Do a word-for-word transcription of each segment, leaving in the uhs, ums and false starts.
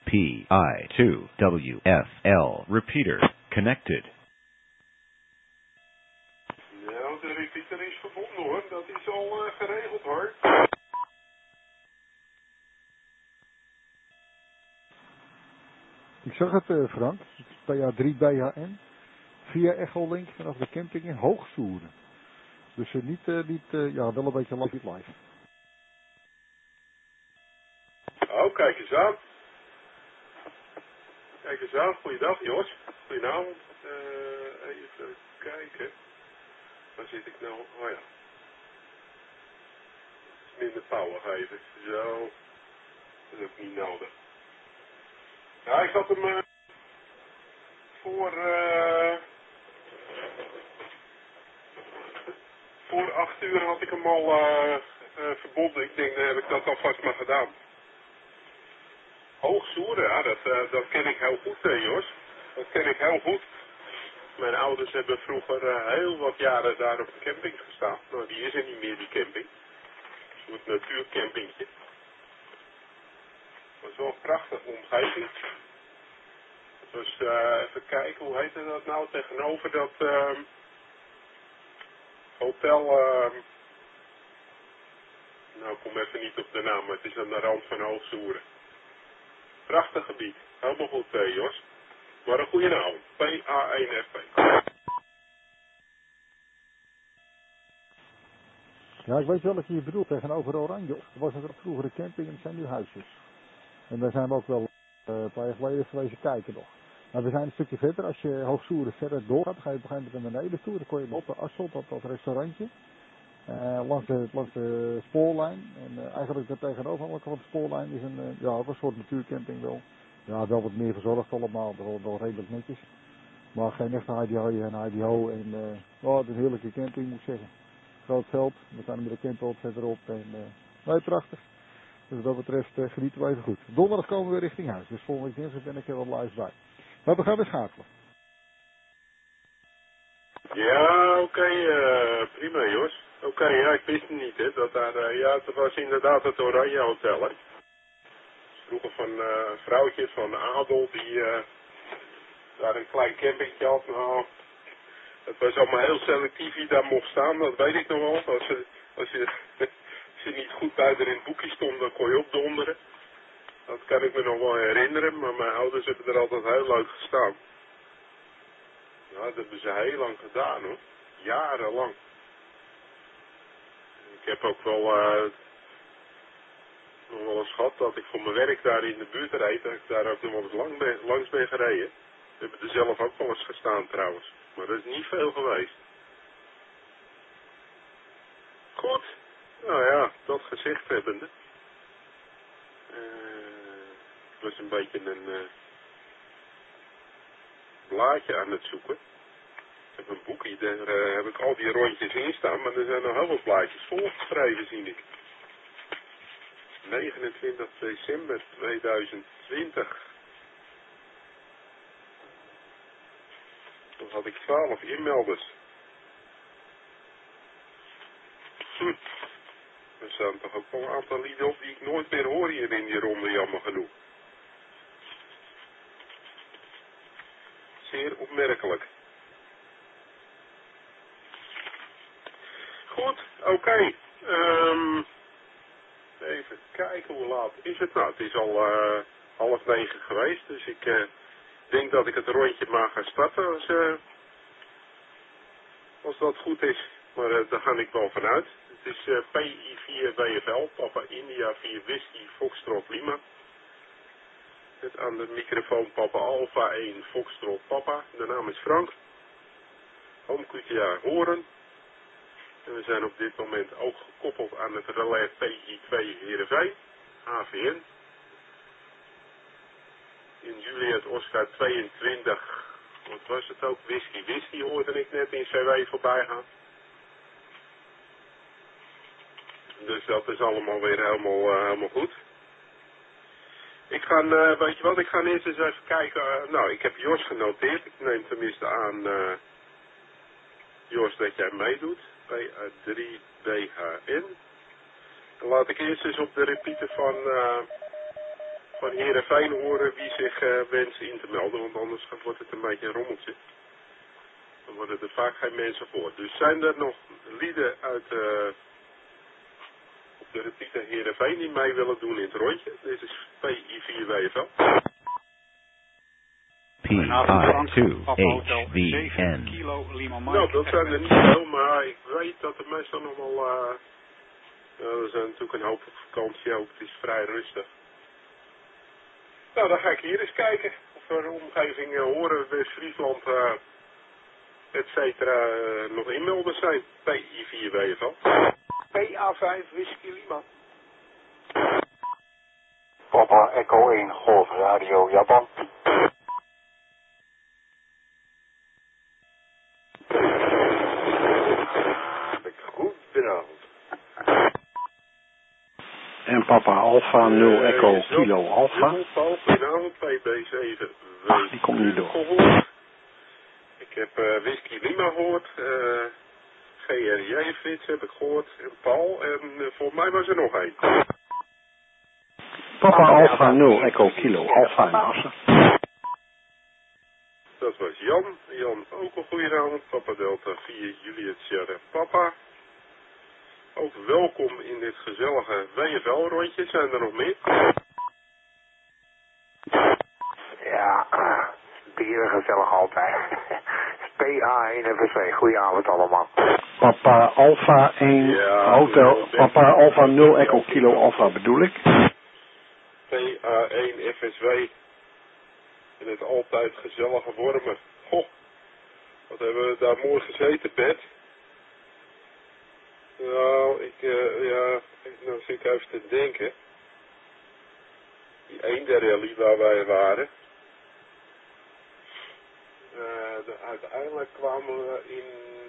P I two W F L. Repeater connected. Nou, de repeater is verbonden hoor. Dat is al uh, geregeld hoor. Ik zag het, uh, Frank. P A drie B H N. Via Echolink vanaf de camping in Hoogsoeren. Dus uh, niet, uh, niet uh, ja, wel een beetje live live. Oh, kijk eens aan. Kijk eens aan. Goeiedag, Jos. Goedenavond. Uh, even kijken. Waar zit ik nou? Oh ja. Minder power geven. Zo. Dat is ook niet nodig. Ja, ik had hem uh, voor... Uh, voor acht uur had ik hem al uh, uh, verbonden. Ik denk, dan heb ik dat alvast maar gedaan. Hoogsoeren, ja, dat, uh, dat ken ik heel goed, uh, Jos. Dat ken ik heel goed. Mijn ouders hebben vroeger uh, heel wat jaren daar op een camping gestaan. Nou, die is er niet meer, die camping. Een soort natuurcampingje. Dat was wel een prachtige omgeving. Dus uh, even kijken, hoe heette dat nou? Tegenover dat uh, hotel... Uh, nou, ik kom even niet op de naam, maar het is aan de rand van Hoogsoeren. Prachtig gebied. Helemaal goed, uh, Jos. Maar een goede naam. P A één F P. Ja, ik weet wel dat je je bedoelt tegenover Oranje. Er was een vroegere camping en het zijn nu huisjes. En daar zijn we ook wel uh, een paar jaar geleden geweest kijken nog. Maar we zijn een stukje verder. Als je Hoogsoeren verder doorgaat, dan ga je op een gegeven moment naar beneden toe. Dan kom je op de Asselt, dat, dat restaurantje. Uh, langs, de, langs de spoorlijn. En uh, eigenlijk daar tegenover van de spoorlijn is een, uh, ja, ook een soort natuurcamping wel. Ja, wel wat meer verzorgd allemaal. Wel, wel redelijk netjes. Maar geen echte I D H en I D O. En uh, oh, het is een heerlijke camping moet ik zeggen. Groot veld. We staan met de camper verderop. En uh, nee, prachtig. Dus wat dat betreft uh, genieten we even goed. Donderdag komen we richting huis. Dus volgende week dinsdag ben ik er wel live bij. Maar we gaan weer schakelen. Ja, oké, okay, uh, prima Jos. Oké, okay, ja, ik wist het niet, hè, dat daar, uh, ja, het was inderdaad het Oranje Hotel, hè. Vroeger van uh, een vrouwtje van Adel, die uh, daar een klein campingje had. Nou, het was allemaal heel selectief wie daar mocht staan, dat weet ik nog wel. Als je, als je, als je niet goed buiten in het boekje stond, dan kon je opdonderen. Dat kan ik me nog wel herinneren, maar mijn ouders hebben er altijd heel leuk gestaan. Nou, dat hebben ze heel lang gedaan, hoor. Jarenlang. Ik heb ook wel, uh, nog wel eens gehad dat ik voor mijn werk daar in de buurt reed. Dat ik daar ook nog wel eens lang ben, langs ben gereden. We hebben er zelf ook wel eens gestaan trouwens. Maar dat is niet veel geweest. Goed. Nou ja, dat gezegd hebbende. Uh, ik was een beetje een uh, blaadje aan het zoeken. Ik heb een boekje, daar uh, heb ik al die rondjes in staan. Maar er zijn nog heel veel blaadjes volgeschreven, zie ik. negenentwintig december tweeduizend twintig. Toen had ik twaalf inmelders. Hm. Er staan toch ook wel een aantal lieden op die ik nooit meer hoor hier in die ronde, jammer genoeg. Zeer opmerkelijk. Goed, oké. Okay. Um, even kijken, hoe laat is het? Nou, het is al uh, half negen geweest, dus ik uh, denk dat ik het rondje maar ga starten als, uh, als dat goed is. Maar uh, daar ga ik wel vanuit. Het is uh, P I vier W F L, Papa India vier Whisky Foxtrot Lima. Het aan de microfoon Papa Alpha één Foxtrot Papa. De naam is Frank. Home Q T A Horen. En we zijn op dit moment ook gekoppeld aan het relais P I twee Heerenveen, A V N. In Juliet Oscar tweeëntwintig, wat was het ook, Whisky Whisky hoorde ik net in C W voorbij gaan. Dus dat is allemaal weer helemaal, uh, helemaal goed. Ik ga, uh, weet je wat, ik ga eerst eens even kijken, uh, nou ik heb Jos genoteerd, ik neem tenminste aan, uh, Jos, dat jij meedoet. P A drie B H N. Dan laat ik eerst eens op de repeater van uh, van Heerenveen horen wie zich uh, wenst in te melden, want anders wordt het een beetje een rommeltje. Dan worden er vaak geen mensen voor. Dus zijn er nog lieden uit uh, op de repeater Heerenveen die mee willen doen in het rondje? Dit is P I vier W F L. P I twee H V N. Nou, dat zijn er niet veel, maar ik weet dat er meestal nog wel... Uh, uh, er zijn natuurlijk een hoop op vakantie ook, het is vrij rustig. Nou, dan ga ik hier eens kijken of er omgeving uh, horen, West-Friesland, uh, et cetera, uh, nog inmelders zijn. P I vier W F L. P A vijf Whisky Lima. Papa Echo één Golf Radio Japan. Goedenavond. En Papa Alpha nul Echo uh, Kilo Alpha. Goedenavond, P B zeven. Ach, die komt niet door. Gehoord. Ik heb uh, Whisky Lima gehoord. Uh, G R J Frits heb ik gehoord. En Paul. En uh, volgens mij was er nog één. Papa Alpha nul Echo Kilo Alpha in Assen. Dat was Jan. Jan ook een goedenavond. Papa Delta vier Juliet Sierra Papa. Ook welkom in dit gezellige W F L-rondje. Zijn er nog meer? Ja, bieren gezellig altijd. P A één F S W. Goedenavond allemaal. Papa Alpha één ja, Hotel. Papa Alpha nul Echo Kilo Alpha bedoel ik. P A één F S W. En het altijd gezellige Wormen. Goh, wat hebben we daar mooi gezeten, Bert. Nou, ik, uh, ja, nou zit ik even te denken. Die eendenrally waar wij waren. Uh, de, uiteindelijk kwamen we in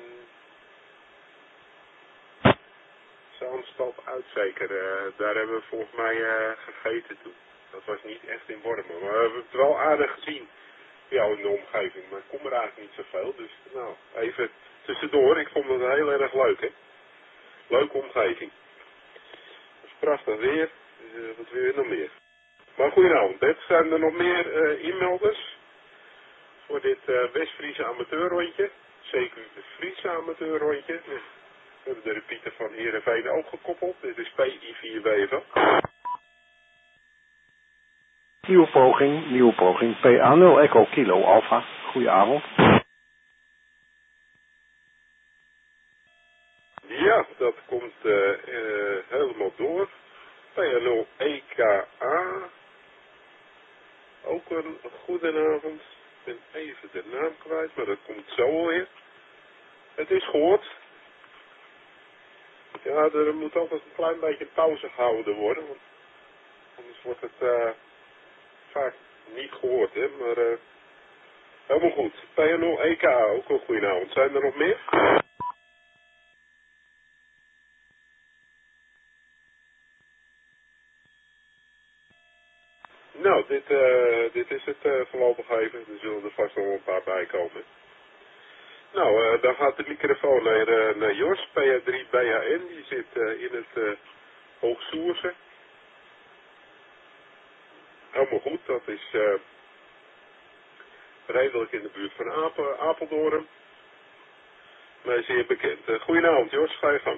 Zaanstad uit zeker. Uh, daar hebben we volgens mij uh, gegeten toen. Dat was niet echt in Wormen, maar we hebben het wel aardig gezien. Ja, in de omgeving, maar ik kom er eigenlijk niet zoveel. Dus nou, even tussendoor. Ik vond het heel erg leuk, hè. Leuke omgeving. Het is prachtig weer. Uh, wat wil je nog meer? Maar goedenavond, Bert. Zijn er nog meer uh, inmelders voor dit uh, West-Friese amateurrondje? C Q de Friese amateurrondje. We hebben de repeater van Heerenveen ook gekoppeld. Dit is P I vier W F L. Nieuwe poging, nieuwe poging. P A nul Echo Kilo Alpha. Goedenavond. Ja, dat komt uh, uh, helemaal door. P A nul E K A. Ook een goedenavond. Ik ben even de naam kwijt, maar dat komt zo alweer. Het is gehoord. Ja, er moet altijd een klein beetje pauze gehouden worden, want anders wordt het uh, vaak niet gehoord, hè. Maar uh, helemaal goed. P A nul E K A, ook een goedenavond. Zijn er nog meer? Nou, dit, uh, dit is het uh, voorlopig even. Er zullen er vast nog een paar bij komen. Nou, uh, dan gaat de microfoon naar, uh, naar Jos, P A drie B A N. Die zit uh, in het uh, Hoogsoerse. Helemaal goed, dat is uh, redelijk in de buurt van Apel, Apeldoorn. Maar zeer bekend. Uh, goedenavond Jos, ga je gang.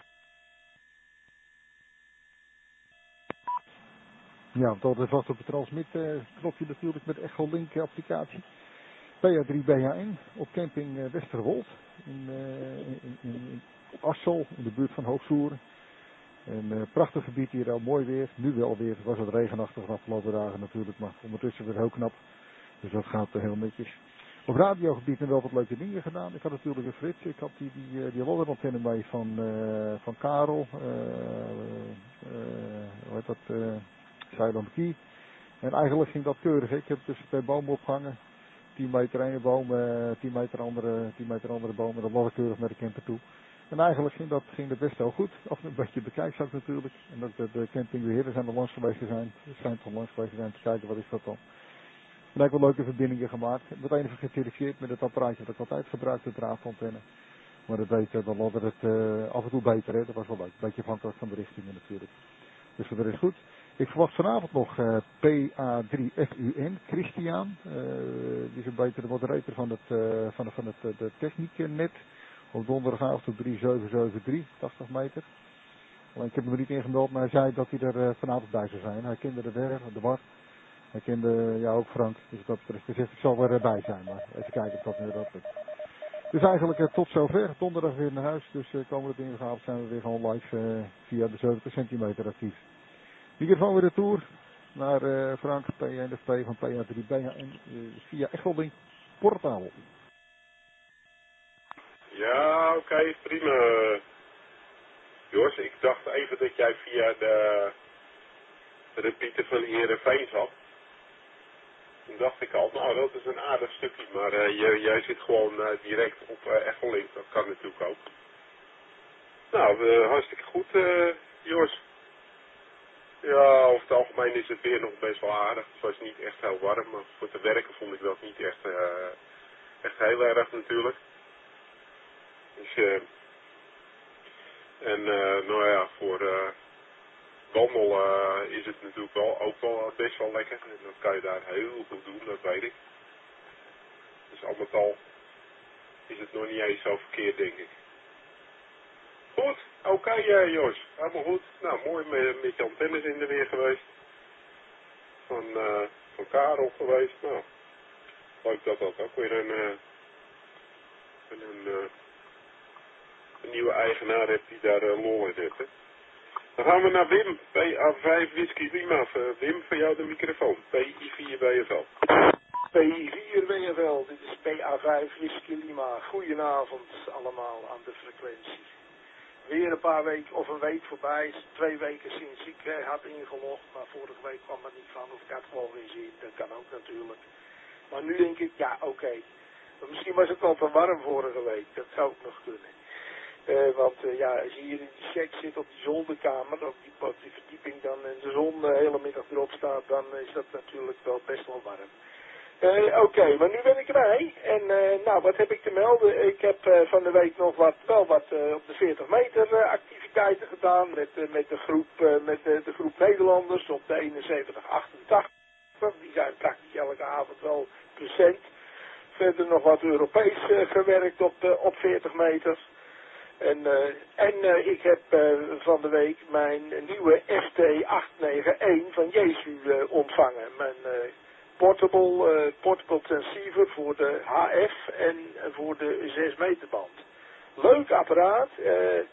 Ja, dat is vast op het transmit uh, knopje natuurlijk met Echo Link applicatie. P A drie B A N op camping uh, Westerwold in, uh, in, in, in Assel in de buurt van Hoogsoeren. Een uh, prachtig gebied hier, al mooi weer. Nu wel weer, was het regenachtig de afgelopen dagen natuurlijk, maar ondertussen weer heel knap. Dus dat gaat uh, heel netjes. Op radiogebied hebben we wel wat leuke dingen gedaan. Ik had natuurlijk een Frits, ik had die, die, die lodderantenne mee van, uh, van Karel. Uh, uh, hoe heet dat? Uh, Silent Key. En eigenlijk ging dat keurig. Ik heb tussen twee bomen opgehangen. tien meter ene boom, uh, tien meter andere, tien meter andere bomen. Dat was ik keurig naar de camper toe. En eigenlijk ging dat, ging dat best wel goed. Af en een beetje bekijkzak natuurlijk. En dat de, de campingbeheerders zijn er langs geweest te zijn. Ze zijn toch langs geweest te zijn te kijken wat is dat dan. En daar heb ik wel leuke verbindingen gemaakt. Ik heb het even gecertificeerd met het apparaatje dat ik altijd gebruik, de draadantenne. Maar dat weet dan altijd het uh, af en toe beter, hè. Dat was wel leuk. Een beetje afhankelijk van de richtingen natuurlijk. Dus dat is goed. Ik verwacht vanavond nog uh, P A drie F U N, Christian. Uh, die is een beetje de moderator van het, uh, van, van het uh, de technieknet. Op donderdagavond op drie zeven zeven drie, tachtig meter. Alleen ik heb hem er niet ingemeld, maar hij zei dat hij er uh, vanavond bij zou zijn. Hij kende de weg, de war. Hij kende jou ook, Frank. Dus dat betreft, hij zegt ik zal er bij zijn. Maar even kijken of dat nu dat lukt. Dus eigenlijk uh, tot zover. Donderdag weer naar huis. Dus uh, komende dinsdagavond zijn we weer gewoon live uh, via de zeventig centimeter actief. Microfoon weer de tour naar uh, Frank P N F P van P A drie B H N uh, via Echelding Portaal. Ja, oké, okay, prima. Jos, ik dacht even dat jij via de repeater van Heerenveen zat. Toen dacht ik al, nou dat is een aardig stukje, maar uh, jij, jij zit gewoon uh, direct op uh, Echelding, dat kan natuurlijk ook. Nou, uh, hartstikke goed, uh, Jos. Ja, over het algemeen is het weer nog best wel aardig. Het was niet echt heel warm, maar voor te werken vond ik dat niet echt, uh, echt heel erg natuurlijk. Dus, uh, en uh, nou ja, voor uh, wandelen uh, is het natuurlijk wel ook wel best wel lekker. En dat kan je daar heel goed doen, dat weet ik. Dus al met al is het nog niet eens zo verkeerd, denk ik. Goed, oké okay, uh, Jos, helemaal goed. Nou, mooi met, met je antennes in de weer geweest. Van, uh, van Karel geweest. Nou, leuk dat dat ook weer een, uh, een, een, uh, een nieuwe eigenaar heeft die daar uh, lol in heeft. Hè. Dan gaan we naar Wim, P A vijf Whisky Lima. Uh, Wim, voor jou de microfoon. P I vier W F L. P I vier W F L, dit is P A vijf Whisky Lima. Goedenavond allemaal aan de frequentie. Weer een paar weken of een week voorbij. Twee weken sinds ik eh, had ingelogd. Maar vorige week kwam er niet van. Of ik had gewoon weer zin. Dat kan ook natuurlijk. Maar nu denk ik, ja oké. Okay. Misschien was het al te warm vorige week. Dat zou ook nog kunnen. Uh, want uh, ja, als je hier in die check zit op die zolderkamer. Op die, op die verdieping dan. En de zon de hele middag erop staat. Dan is dat natuurlijk wel best wel warm. Uh, Oké, okay, maar nu ben ik erbij. En uh, nou, wat heb ik te melden? Ik heb uh, van de week nog wat, wel wat uh, op de veertig meter uh, activiteiten gedaan. Met, uh, met, de, groep, uh, met uh, de groep Nederlanders op de eenenzeventig achtentachtig. Die zijn praktisch elke avond wel present. Verder nog wat Europees uh, gewerkt op, uh, op veertig meter. En, uh, en uh, ik heb uh, van de week mijn nieuwe F T acht negen een van Jesu uh, ontvangen. Mijn... Uh, Portable, uh, portable transceiver voor de H F en voor de zes meter band. Leuk apparaat. Uh,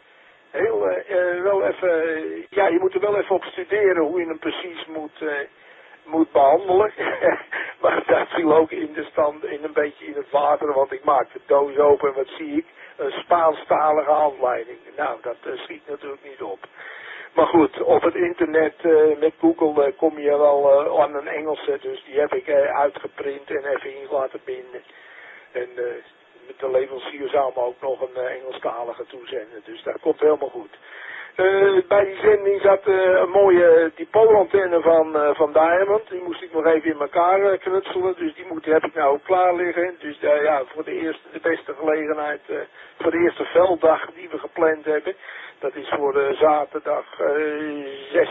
heel, uh, uh, wel even, uh, ja, je moet er wel even op studeren hoe je hem precies moet, uh, moet behandelen. Maar dat viel ook in de stand, in een beetje in het water, want ik maak de doos open en wat zie ik? Een Spaanstalige handleiding. Nou, dat uh, schiet natuurlijk niet op. Maar goed, op het internet uh, met Google uh, kom je wel uh, aan een Engelse, dus die heb ik uh, uitgeprint en even in laten binden. En uh, met de leverancier zou me ook nog een uh, Engelstalige toezenden, dus dat komt helemaal goed. Uh, bij die zending zat uh, een mooie dipoolantenne van, uh, van Diamond, die moest ik nog even in elkaar uh, knutselen, dus die moet, heb ik nou ook klaar liggen. Dus uh, ja, voor de, eerste, de beste gelegenheid, uh, voor de eerste velddag die we gepland hebben. Dat is voor uh, zaterdag uh,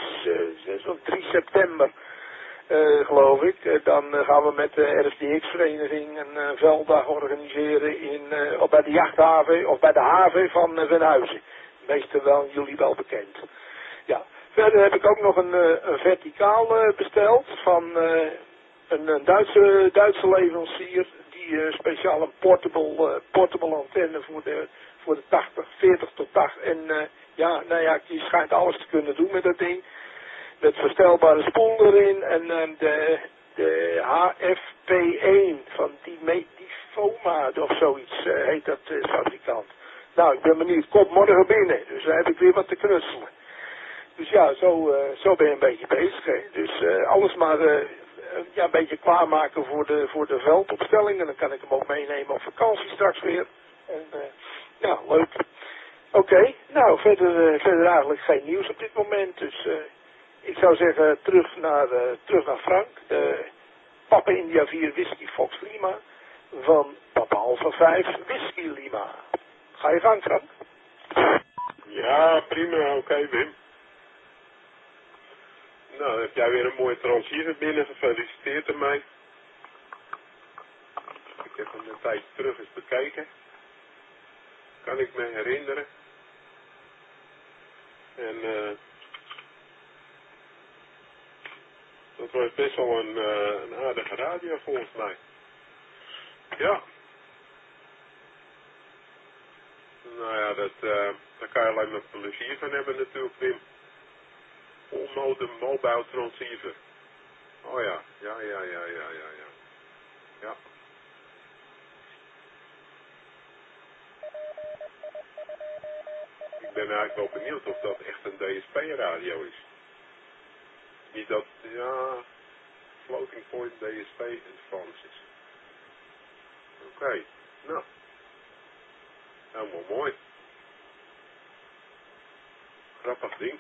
zes of drie september, uh, geloof ik. Uh, dan uh, gaan we met de R S D X-vereniging een uh, velddag organiseren in, uh, of bij de jachthaven of bij de haven van uh, Venhuizen. Meestal wel jullie wel bekend. Ja. Verder heb ik ook nog een, uh, een verticaal uh, besteld van uh, een, een Duitse, Duitse leverancier die uh, speciaal een portable, uh, portable antenne voor de, voor de tachtig, veertig tot tachtig. En uh, ja, nou ja, die schijnt alles te kunnen doen met dat ding. Met verstelbare spoel erin en uh, de, de H F P één van die Medifoma of zoiets uh, heet dat uh, fabrikant. Nou, ik ben benieuwd. Komt morgen binnen, dus dan heb ik weer wat te knutselen. Dus ja, zo, uh, zo ben je een beetje bezig. Hè. Dus uh, alles maar uh, ja, een beetje klaarmaken voor de, voor de veldopstelling. En dan kan ik hem ook meenemen op vakantie straks weer. En uh, ja, leuk. Oké, okay. Nou, verder, uh, verder eigenlijk geen nieuws op dit moment. Dus uh, ik zou zeggen, terug naar, uh, terug naar Frank. Uh, Papa India vier Whisky Fox Lima van Papa Alpha vijf Whisky Lima. Ga je gang, Frank? Ja, prima. Oké, okay, Wim. Nou, dan heb jij weer een mooie transceiver binnen. Gefeliciteerd ermee. Ik heb hem een tijdje terug eens bekeken. Kan ik me herinneren. En uh, dat was best wel een, uh, een aardige radio volgens mij. Ja. Nou ja, dat, uh, daar kan je alleen maar plezier van hebben natuurlijk, Wim. Onmodem mobile transceiver. Oh ja, ja, ja, ja, ja, ja, ja. Ja. Ik ben eigenlijk wel benieuwd of dat echt een D S P-radio is. Niet dat, ja, floating point D S P advance is. Oké, okay. Nou. Helemaal mooi. Grappig ding.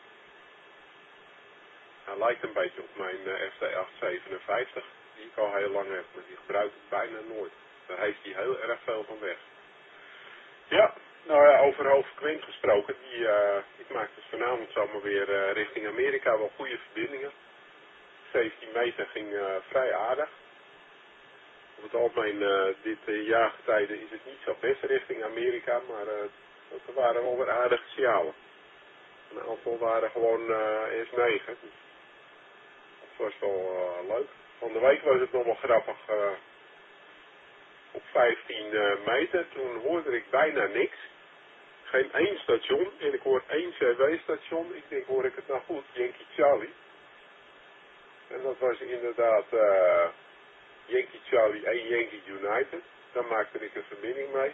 Hij lijkt een beetje op mijn uh, F T acht zevenenvijftig, die ik al heel lang heb, maar die gebruik ik bijna nooit. Daar heeft hij heel erg veel van weg. Ja, nou ja, over hoofdfrequent gesproken, die, uh, ik maak dus vanavond zomaar weer uh, richting Amerika wel goede verbindingen. zeventien meter ging uh, vrij aardig. Op het algemeen, uh, dit uh, jaargetijde is het niet zo best richting Amerika, maar uh, er waren wel weer aardige signalen. Een aantal waren gewoon uh, S negen. Dus dat was wel uh, leuk. Van de week was het nog wel grappig. Uh, op vijftien uh, meter, toen hoorde ik bijna niks. Geen één station. En ik hoor één C W-station. Ik denk, hoor ik het nou goed? Yankee Charlie. En dat was inderdaad uh, Yankee Charlie en Yankee United. Daar maakte ik een verbinding mee.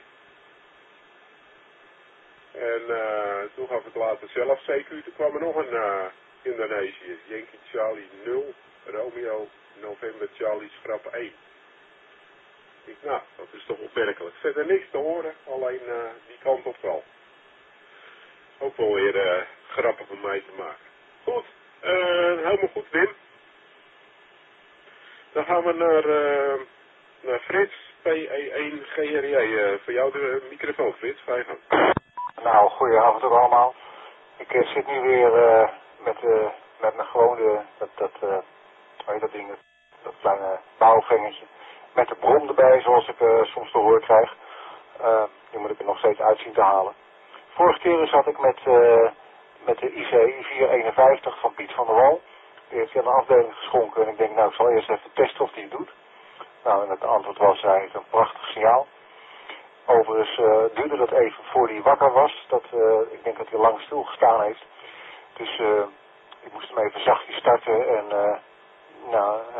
En uh, toen gaf ik later zelf C Q. Toen kwam er nog een uh, Indonesië. Yankee Charlie nul, Romeo, November Charlie Schrap één. Ik, nou, dat is toch opmerkelijk. Verder niks te horen, alleen uh, die kant op wel. Ook wel weer uh, grappig om mee te maken. Goed, uh, helemaal goed, Wim. Dan gaan we naar, uh, naar Frits, P E één G R J. Uh, voor jou de microfoon, Frits, ga je gang. Nou, goedenavond ook allemaal. Ik uh, zit nu weer uh, met, uh, met mijn gewone, dat, dat, uh, hoe heet dat ding, dat kleine bouwvengertje. Met de bron erbij, zoals ik uh, soms te horen krijg. Uh, die moet ik er nog steeds uit zien te halen. Vorige keer zat ik met, uh, met de I C I vier eenenvijftig van Piet van der Wal. Die heeft hij aan de afdeling geschonken en ik denk, nou, ik zal eerst even testen of hij het doet. Nou, en het antwoord was eigenlijk een prachtig signaal. Overigens uh, duurde dat even voor hij wakker was. Dat, uh, ik denk dat hij lang stilgestaan heeft. Dus uh, ik moest hem even zachtjes starten en uh, nou, uh,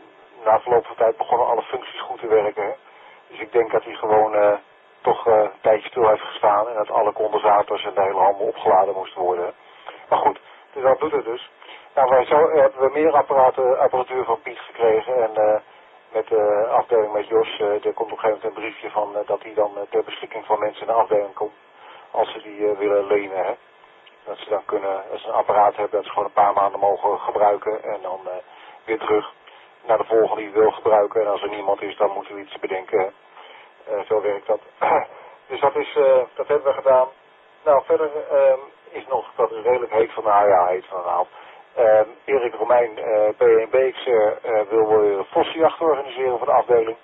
na verloop van tijd begonnen alle functies goed te werken. Hè? Dus ik denk dat hij gewoon uh, toch uh, een tijdje stil heeft gestaan en dat alle condensators en de hele handel opgeladen moesten worden. Maar goed, dus dat doet het dus. Nou, wij zo, uh, hebben we meer apparaten, apparatuur van Piet gekregen en uh, met de afdeling met Jos, uh, er komt op een gegeven moment een briefje van uh, dat hij dan uh, ter beschikking van mensen in de afdeling komt als ze die uh, willen lenen. Hè? Dat ze dan kunnen, als ze een apparaat hebben, dat ze gewoon een paar maanden mogen gebruiken en dan uh, weer terug naar de volgende die wil gebruiken. En als er niemand is, dan moeten we iets bedenken. Uh, zo werkt dat. Dus dat, is, uh, dat hebben we gedaan. Nou, verder uh, is nog, dat is redelijk heet van, nou ja, heet van de naald. Uh, Erik Romein, uh, P één B X R, uh, wil weer een vossenjacht organiseren voor de afdeling.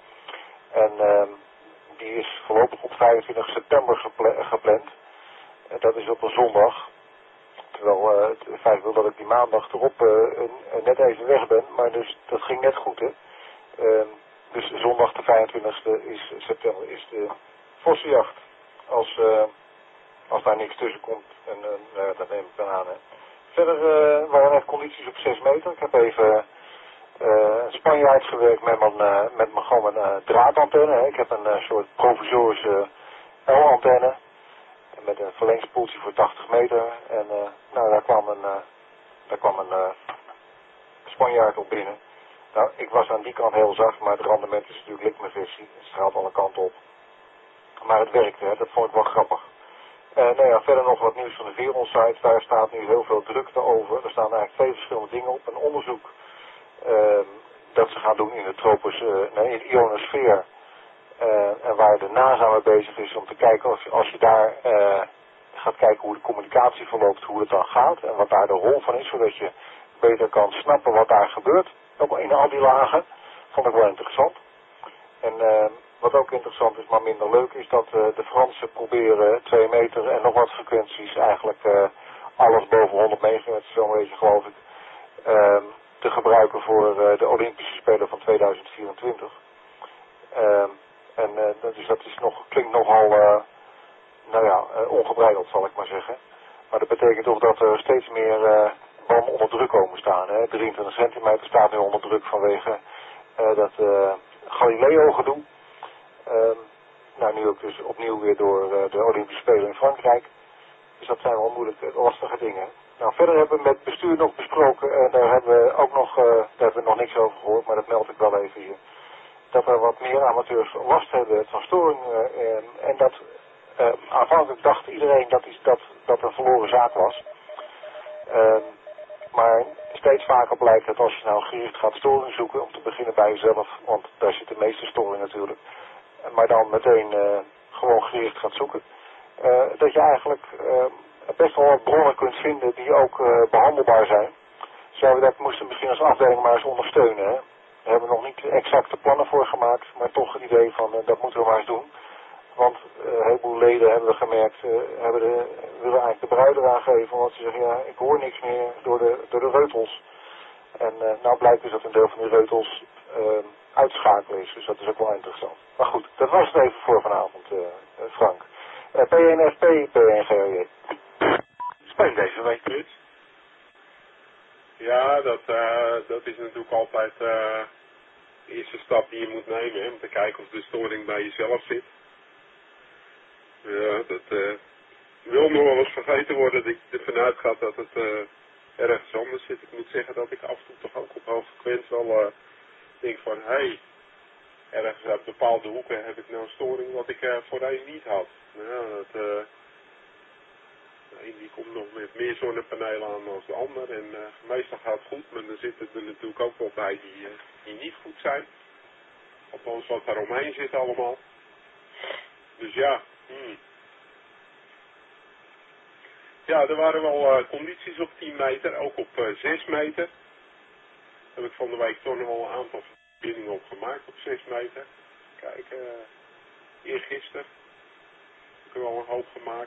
En uh, die is voorlopig op vijfentwintig september gepla gepland. Uh, dat is op een zondag. Terwijl uh, het feit wil dat ik die maandag erop uh, uh, net even weg ben. Maar dus dat ging net goed, hè. Uh, dus zondag de vijfentwintigste is, september is de vossenjacht. Als, uh, als daar niks tussen komt. En uh, dat neem ik dan aan, hè. Verder uh, waren er condities op zes meter. Ik heb even uh, een Spanjaard gewerkt met mijn, uh, met mijn, gewoon mijn uh, draadantenne. Hè. Ik heb een uh, soort provisorische L-antenne. Met een verlengspoeltje voor tachtig meter. En uh, nou, daar kwam een, uh, daar kwam een uh, Spanjaard op binnen. Nou, ik was aan die kant heel zacht, maar het rendement is natuurlijk likmeversie. Het straalt alle kanten op. Maar het werkte, hè. Dat vond ik wel grappig. Uh, nou ja, verder nog wat nieuws van de Veron-site. Daar staat nu heel veel drukte over. Er staan eigenlijk twee verschillende dingen op. Een onderzoek uh, dat ze gaan doen in de tropische, uh, nee, in de ionosfeer. Uh, en waar de NASA mee bezig is om te kijken of als je daar uh, gaat kijken hoe de communicatie verloopt, hoe het dan gaat. En wat daar de rol van is, zodat je beter kan snappen wat daar gebeurt. Ook in al die lagen. Vond ik wel interessant. En uh, wat ook interessant is, maar minder leuk, is dat uh, de Fransen proberen twee meter en nog wat frequenties, eigenlijk uh, alles boven honderd megahertz, zo'n beetje geloof ik, uh, te gebruiken voor uh, de Olympische Spelen van tweeduizend vierentwintig. Uh, en uh, dus dat is nog, klinkt nogal, uh, nou ja, uh, ongebreideld zal ik maar zeggen. Maar dat betekent toch dat er steeds meer uh, banden onder druk komen staan. Hè? drieëntwintig centimeter staat nu onder druk vanwege uh, dat uh, Galileo gedoe. Uh, nou, nu ook dus opnieuw weer door uh, de Olympische Spelen in Frankrijk. Dus dat zijn wel moeilijke, lastige dingen. Nou, verder hebben we met bestuur nog besproken, en daar hebben we ook nog, uh, daar hebben we nog niks over gehoord, maar dat meld ik wel even hier. Dat er wat meer amateurs last hebben van storingen en, en dat uh, aanvankelijk dacht iedereen dat, is, dat dat een verloren zaak was. Uh, maar steeds vaker blijkt dat als je nou gericht gaat storing zoeken, om te beginnen bij jezelf, want daar zit de meeste storing natuurlijk, maar dan meteen uh, gewoon gericht gaat zoeken, uh, dat je eigenlijk uh, best wel wat bronnen kunt vinden die ook uh, behandelbaar zijn. Zouden we dat moesten misschien als afdeling maar eens ondersteunen. Hè? Daar hebben we nog niet exacte plannen voor gemaakt, maar toch het idee van uh, dat moeten we maar eens doen. Want uh, een heleboel leden hebben we gemerkt, uh, hebben de, willen eigenlijk de bruiden aangeven, want ze zeggen ja, ik hoor niks meer door de, door de reutels. En uh, nou blijkt dus dat een deel van die reutels uh, uitschakelen is, dus dat is ook wel interessant. Maar goed, dat was het even voor vanavond, uh, uh, Frank. Uh, P N F P, P N G O J. Spijt deze week, Frits. Ja, dat, uh, dat is natuurlijk altijd uh, de eerste stap die je moet nemen, hè, om te kijken of de storing bij jezelf zit. Ja, dat uh, wil nog wel eens vergeten worden dat ik ervan uitga dat het uh, ergens anders zit. Ik moet zeggen dat ik af en toe toch ook op hoogfrequent wel uh, denk van, hé, hey, ergens uit bepaalde hoeken heb ik nou een storing wat ik uh, voorheen niet had. Nou, dat, uh, de een die komt nog met meer zonnepanelen aan dan de ander en uh, meestal gaat het goed, maar dan zitten er natuurlijk ook wel bij die, uh, die niet goed zijn. Althans wat daar omheen zit allemaal. Dus ja, hmm. Ja, er waren wel uh, condities op tien meter, ook op uh, zes meter. Daar heb ik van de week toch nog wel een aantal verbindingen op gemaakt op zes meter. Kijk, uh, eergisteren heb ik er wel een hoop gemaakt.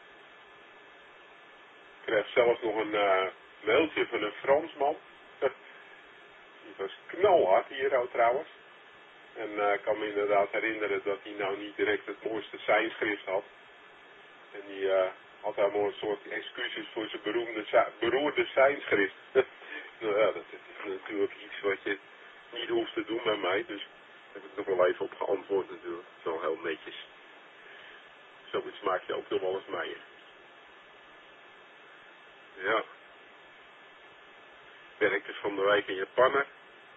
Ik kreeg zelfs nog een uh, mailtje van een Fransman. Die was knalhard hier ook trouwens. En uh, ik kan me inderdaad herinneren dat hij nou niet direct het mooiste seinschrift had. En die uh, had helemaal een soort excuses voor zijn beroemde, beroerde seinschrift. Nou ja, dat is natuurlijk iets wat je niet hoeft te doen bij mij. Dus daar heb ik nog wel even op geantwoord natuurlijk. Dat is wel heel netjes. Zoiets maak je ook nog wel eens mee. Ja. Ik werkte van de week in Japan.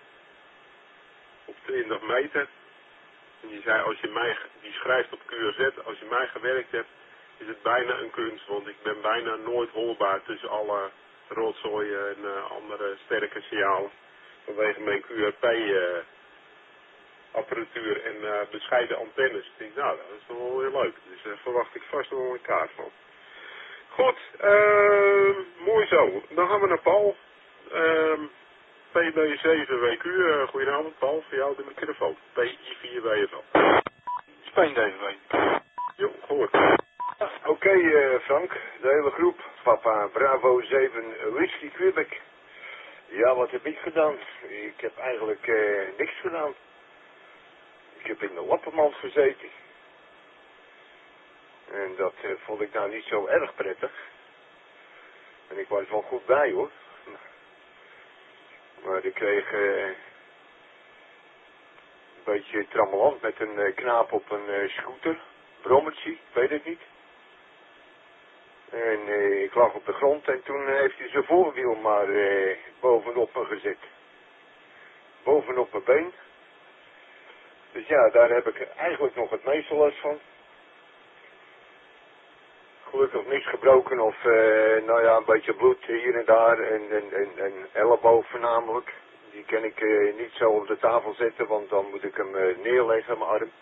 Op twintig meter. En die zei, als je mij, die schrijft op Q R Z, als je mij gewerkt hebt, is het bijna een kunst. Want ik ben bijna nooit hoorbaar tussen alle rotzooien en uh, andere sterke signalen. Vanwege mijn Q R P uh, apparatuur en uh, bescheiden antennes. Ik denk, nou, dat is toch wel weer leuk. Dus daar uh, verwacht ik vast nog wel een kaart van. Goed, uh, mooi zo. Dan gaan we naar Paul. Uh, P B zeven W Q, uh, goedenavond Paul, voor jou de microfoon. P I vier W F L. Spijn deze week. Jo, gehoord. Oké okay, uh, Frank, de hele groep. Papa Bravo zeven Whisky Quebec. Ja, wat heb ik gedaan? Ik heb eigenlijk uh, niks gedaan. Ik heb in de lappenmand gezeten. En dat uh, vond ik nou niet zo erg prettig. En ik was wel goed bij hoor. Maar ik kreeg uh, een beetje trammeland met een uh, knaap op een uh, scooter. Brommertje, weet ik niet. En uh, ik lag op de grond en toen heeft hij zijn voorwiel maar uh, bovenop me gezet. Bovenop mijn been. Dus ja, daar heb ik eigenlijk nog het meeste last van. Gelukkig niks gebroken of uh, nou ja, een beetje bloed hier en daar en, en, en, en elleboog voornamelijk. Die kan ik uh, niet zo op de tafel zetten, want dan moet ik hem uh, neerleggen, mijn arm.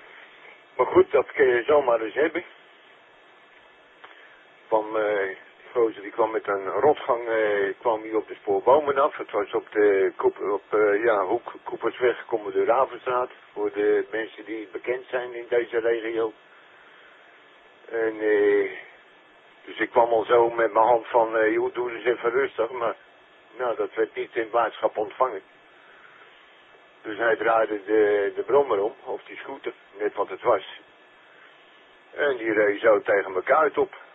Maar goed, dat kun je zomaar eens hebben. Van uh, gozer die kwam met een rotgang, eh, kwam hij op de spoorbomen af. Het was op de Koep, op, uh, ja, hoek Koepersweg, de Ravenstraat. Voor de mensen die bekend zijn in deze regio. En eh, dus ik kwam al zo met mijn hand van, eh, joh, doe eens even rustig. Maar nou, dat werd niet in waardschap ontvangen. Dus hij draaide de, de brommer om, of die scooter, net wat het was. En die reed zo tegen elkaar uit op.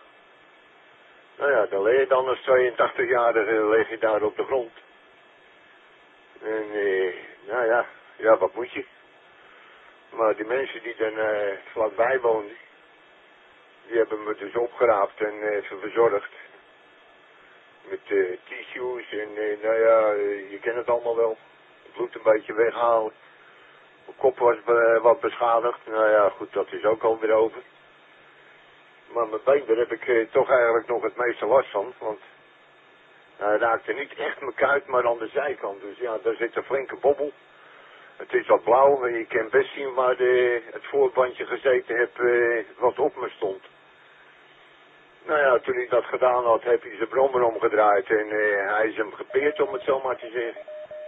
Nou ja, dan leg je dan als tweeëntachtigjarige leg je daar op de grond. En eh, nou ja, ja, wat moet je? Maar die mensen die er eh, vlakbij woonden, die hebben me dus opgeraapt en even verzorgd. Met uh, tissues en uh, nou ja, uh, je kent het allemaal wel. Het bloed een beetje weghalen. Mijn kop was uh, wat beschadigd. Nou ja, goed, dat is ook alweer over. Maar mijn been, daar heb ik uh, toch eigenlijk nog het meeste last van. Want hij raakte niet echt mijn kuit, maar aan de zijkant. Dus ja, daar zit een flinke bobbel. Het is wat blauw en je kan best zien waar de, het voorbandje gezeten heb uh, wat op me stond. Nou ja, toen hij dat gedaan had, heb hij zijn brommer omgedraaid en uh, hij is hem gepeerd, om het zo maar te zeggen.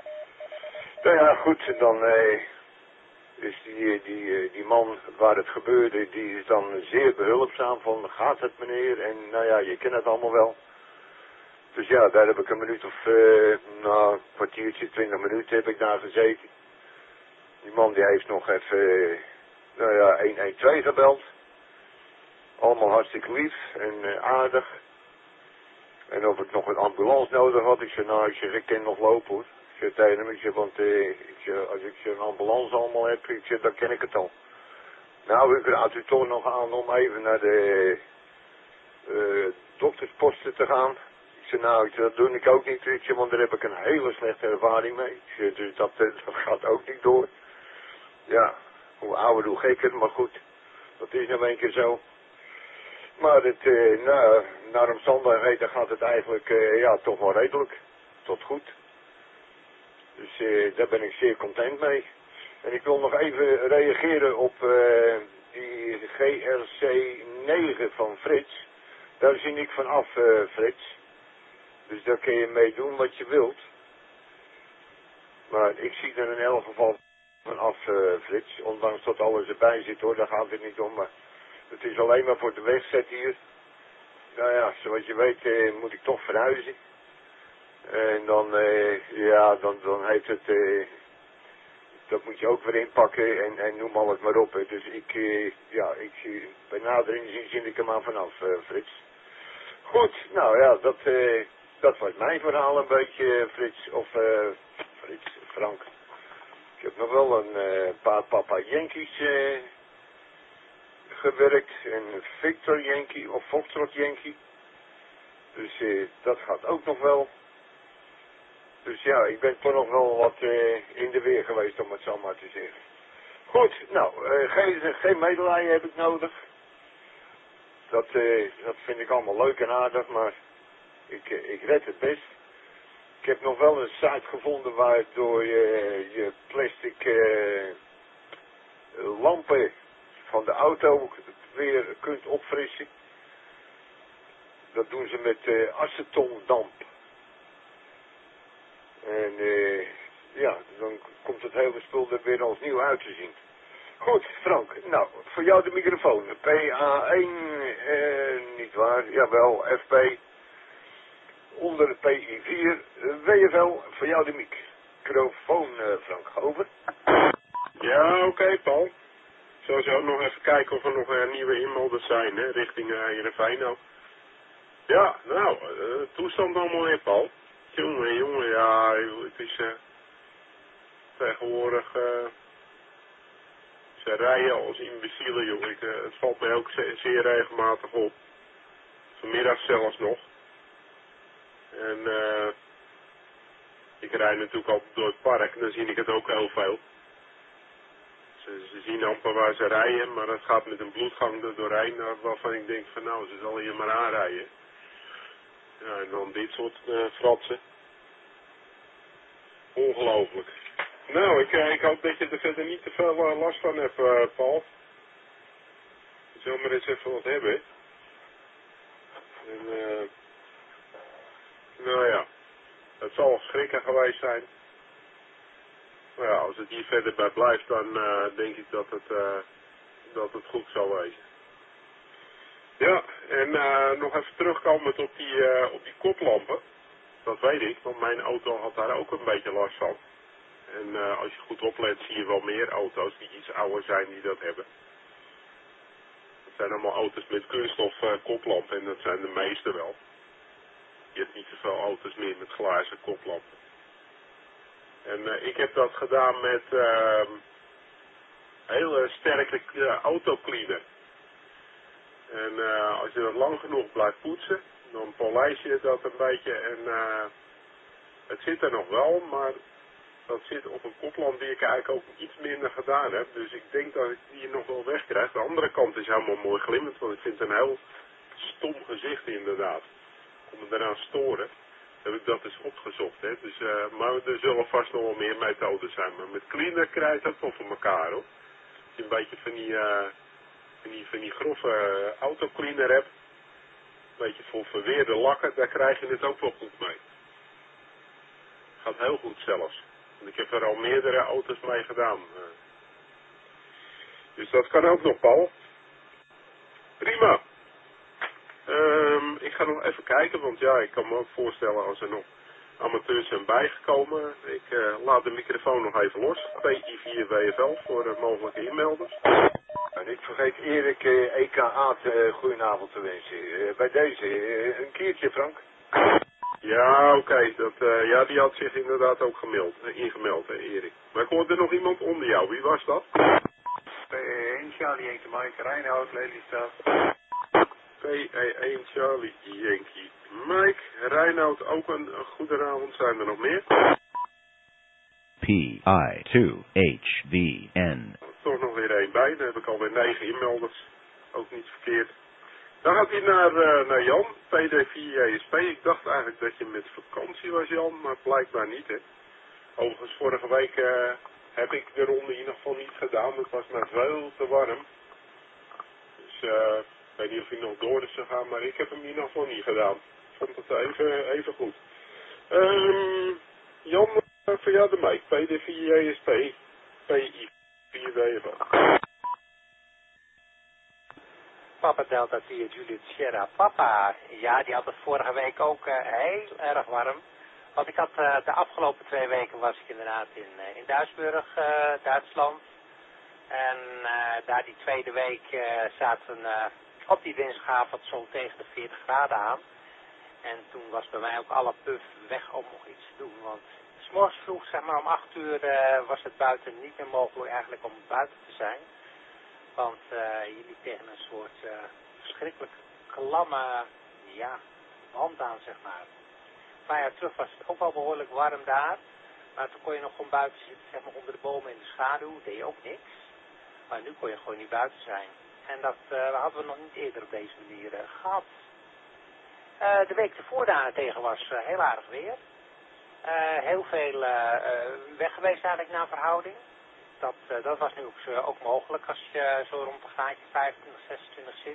Nou ja, goed, dan uh, is die, die, uh, die man waar het gebeurde, die is dan zeer behulpzaam van, gaat het meneer? En nou ja, je kent het allemaal wel. Dus ja, daar heb ik een minuut of, uh, nou, een kwartiertje, twintig minuten heb ik daar gezeten. Die man die heeft nog even, uh, nou ja, honderdtwaalf gebeld. Allemaal hartstikke lief en uh, aardig. En of ik nog een ambulance nodig had, ik zei, nou, ik zeg, ik kan nog lopen hoor. Ik zei tegen hem, ik zeg, want uh, ik zeg, als ik een ambulance allemaal heb, ik zeg, dan ken ik het al. Nou, ik raad u toch nog aan om even naar de uh, doktersposten te gaan. Ik zei, nou, ik zeg, dat doe ik ook niet, ik zeg, want daar heb ik een hele slechte ervaring mee. Ik zeg, dus dat, uh, dat gaat ook niet door. Ja, hoe ouder, hoe gekker, maar goed, dat is nou een keer zo. Maar het, uh, nou, naar omstandigheden gaat het eigenlijk uh, ja, toch wel redelijk. Tot goed. Dus uh, daar ben ik zeer content mee. En ik wil nog even reageren op uh, die G R C negen van Frits. Daar zie ik van af, uh, Frits. Dus daar kun je mee doen wat je wilt. Maar ik zie er in elk geval van af, uh, Frits. Ondanks dat alles erbij zit hoor, daar gaat het niet om. Maar het is alleen maar voor de wegzet hier. Nou ja, zoals je weet eh, moet ik toch verhuizen. En dan, eh, ja, dan, dan heet het, eh, dat moet je ook weer inpakken en, en noem alles maar op. Hè. Dus ik, eh, ja, ik, eh, bij nader inzien zie ik er maar vanaf, uh, Frits. Goed, nou ja, dat, eh, dat was mijn verhaal een beetje, Frits, of uh, Frits, Frank. Ik heb nog wel een uh, paar Papa Yankees uh, gewerkt, en Victor Yankee of Foxtrot Yankee. Dus uh, dat gaat ook nog wel. Dus ja, ik ben toch nog wel wat uh, in de weer geweest, om het zo maar te zeggen. Goed, nou, uh, geen, geen medelijden heb ik nodig. Dat, uh, dat vind ik allemaal leuk en aardig, maar ik, uh, ik red het best. Ik heb nog wel een site gevonden waardoor je je plastic uh, lampen van de auto weer kunt opfrissen. Dat doen ze met uh, acetondamp. En uh, ja, dan komt het hele spul er weer als nieuw uit te zien. Goed, Frank. Nou, voor jou de microfoon. P A één, uh, niet waar, jawel, F P. Onder P I vier, uh, W F L, voor jou de microfoon, uh, Frank. Over. Ja, oké, okay, Paul. Sowieso nog even kijken of er nog uh, nieuwe inmelders zijn, hè, richting uh, Heerenveen nou. Ja, nou, uh, toestand allemaal in, Paul. Jongen, jongen, ja, het is uh, tegenwoordig, uh, ze rijden als imbecielen, joh. Ik, uh, het valt mij ook ze zeer regelmatig op. Vanmiddag zelfs nog. En uh, ik rijd natuurlijk altijd door het park, dan zie ik het ook heel veel. Ze, ze zien amper waar ze rijden, maar het gaat met een bloedgang er doorheen, waarvan ik denk van nou, ze zal hier maar aanrijden. Ja, en dan dit soort uh, fratsen. Ongelooflijk. Nou, ik, ik hoop dat je er verder niet te veel uh, last van hebt, uh, Paul. Je zal maar eens even wat hebben. En, uh, Nou ja, het zal schrikken geweest zijn. Maar ja, als het hier verder bij blijft, dan uh, denk ik dat het, uh, dat het goed zal wezen. Ja, en uh, nog even terugkomend op die, uh, op die koplampen. Dat weet ik, want mijn auto had daar ook een beetje last van. En uh, als je goed oplet zie je wel meer auto's die iets ouder zijn die dat hebben. Het zijn allemaal auto's met kunststof uh, koplampen en dat zijn de meeste wel. Je hebt niet zoveel auto's meer met glazen koplampen. En uh, ik heb dat gedaan met uh, hele sterke uh, autocleaner. En uh, als je dat lang genoeg blijft poetsen, dan polijs je dat een beetje en uh, het zit er nog wel, maar dat zit op een koplamp die ik eigenlijk ook iets minder gedaan heb. Dus ik denk dat ik die nog wel wegkrijg. De andere kant is helemaal mooi glimmend, want ik vind het een heel stom gezicht inderdaad. Om me eraan te storen, heb ik dat eens opgezocht. Hè. Dus, uh, maar er zullen vast nog wel meer methoden zijn. Maar met cleaner krijg je dat wel voor elkaar hoor. Als je een beetje van die, uh, van die, van die grove uh, autocleaner hebt, een beetje voor verweerde lakken, daar krijg je het ook wel goed mee. Gaat heel goed zelfs. Ik heb er al meerdere auto's mee gedaan. Dus dat kan ook nog, Paul. Prima. Um, ik ga nog even kijken, want ja, ik kan me ook voorstellen als er nog amateurs zijn bijgekomen. Ik uh, laat de microfoon nog even los. P I vier W F L voor uh, mogelijke inmelders. En ik vergeet Erik uh, E K A te uh, goedenavond te wensen. Uh, bij deze, uh, een keertje Frank. Ja, oké. Okay. Uh, ja, die had zich inderdaad ook gemeld, uh, ingemeld, hè, Erik. Maar ik hoorde nog iemand onder jou. Wie was dat? P E één Charlie Yankee Mike, Reinoud, Lelystad. P E één Charlie Yankee Mike, Reinoud, ook een, een goedenavond. Zijn er nog meer? P I twee H V N. Toch nog weer één bij. Dan heb ik alweer negen inmelders. Ook niet verkeerd. Dan gaat hij naar, uh, naar Jan, P D vier J S P. Ik dacht eigenlijk dat je met vakantie was, Jan, maar blijkbaar niet, hè. Overigens, vorige week uh, heb ik de ronde in ieder geval niet gedaan. Het was maar veel te warm. Dus uh, ik weet niet of hij nog door is gegaan, maar ik heb hem in ieder geval niet gedaan. Ik vond het even, even goed. Um, Jan, uh, voor jou de mic. P D vier J S P. P I vier W F L. Papa Delta vier Juliet Sierra. Papa, ja, die had het vorige week ook uh, heel erg warm. Want ik had uh, de afgelopen twee weken was ik inderdaad in, uh, in Duisburg, uh, Duitsland. En uh, daar die tweede week uh, zaten uh, op die dinsdagavond zo tegen de veertig graden aan. En toen was bij mij ook alle puff weg om nog iets te doen. Want 's morgens vroeg, zeg maar om acht uur, uh, was het buiten niet meer mogelijk eigenlijk om buiten te zijn. Want uh, je liep tegen een soort uh, verschrikkelijk klamme, ja, wand aan, zeg maar. Een paar jaar terug was het ook wel behoorlijk warm daar. Maar toen kon je nog gewoon buiten zitten, zeg maar onder de bomen in de schaduw. Deed je ook niks. Maar nu kon je gewoon niet buiten zijn. En dat uh, hadden we nog niet eerder op deze manier uh, gehad. Uh, de week ervoor daartegen was uh, heel aardig weer. Uh, heel veel uh, uh, weg geweest eigenlijk naar verhouding. Dat, uh, dat was nu ook, uh, ook mogelijk als je zo rond een graadje vijfentwintig, zesentwintig zit.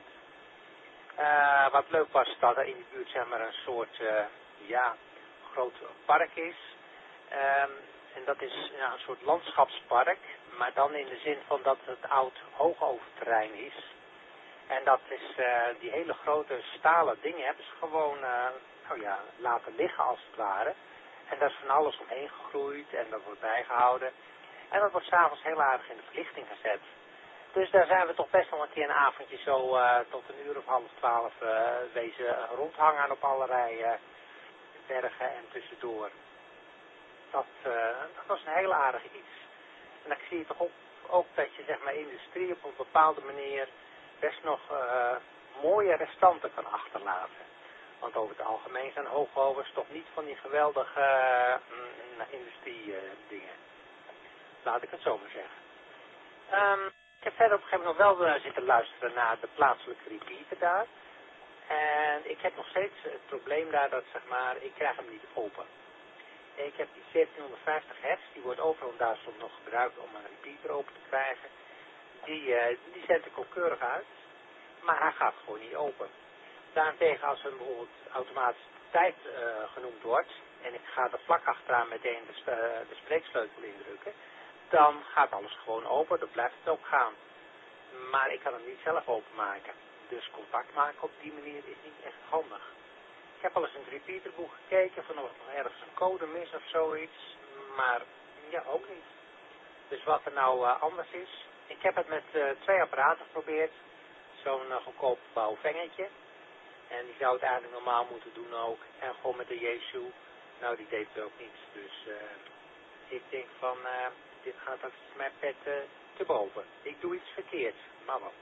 Uh, wat leuk was dat er in de buurt zeg maar een soort uh, ja, groot park is. Um, en dat is ja, een soort landschapspark. Maar dan in de zin van dat het oud hoogoverterrein is. En dat is uh, die hele grote stalen dingen hebben ze gewoon uh, nou ja, laten liggen als het ware. En daar is van alles omheen gegroeid en dat wordt bijgehouden. En dat wordt s'avonds heel aardig in de verlichting gezet. Dus daar zijn we toch best nog een keer een avondje zo uh, tot een uur of half twaalf uh, wezen rondhangen op allerlei uh, bergen en tussendoor. Dat, uh, dat was een heel aardig iets. En dan zie je toch ook, ook dat je zeg maar industrie op een bepaalde manier best nog uh, mooie restanten kan achterlaten. Want over het algemeen zijn hoogovers toch niet van die geweldige uh, mm, industrie uh, dingen. Laat ik het zo maar zeggen. Um, ik heb verder op een gegeven moment nog wel uh, zitten luisteren naar de plaatselijke repeater daar. En ik heb nog steeds het probleem daar dat zeg maar, ik krijg hem niet open. Ik heb die zeventienhonderdvijftig hertz, die wordt overal in Duitsland nog gebruikt om een repeater open te krijgen. Die, uh, die zet ik ook keurig uit, maar hij gaat gewoon niet open. Daarentegen als we hem bijvoorbeeld automatisch tijd uh, genoemd wordt en ik ga er vlak achteraan meteen de, sp de spreeksleutel indrukken, dan gaat alles gewoon open, dan blijft het ook gaan. Maar ik kan hem niet zelf openmaken. Dus contact maken op die manier is niet echt handig. Ik heb al eens in het repeaterboek gekeken van of er nog ergens een code mis of zoiets, maar ja, ook niet. Dus wat er nou uh, anders is, ik heb het met uh, twee apparaten geprobeerd, zo'n uh, goedkoop bouwvengetje. En die zou het eigenlijk normaal moeten doen ook. En gewoon met de Jesu, nou die deed het ook niet. Dus uh, ik denk van, uh, dit gaat als mijn pet uh, te boven. Ik doe iets verkeerd, maar wat.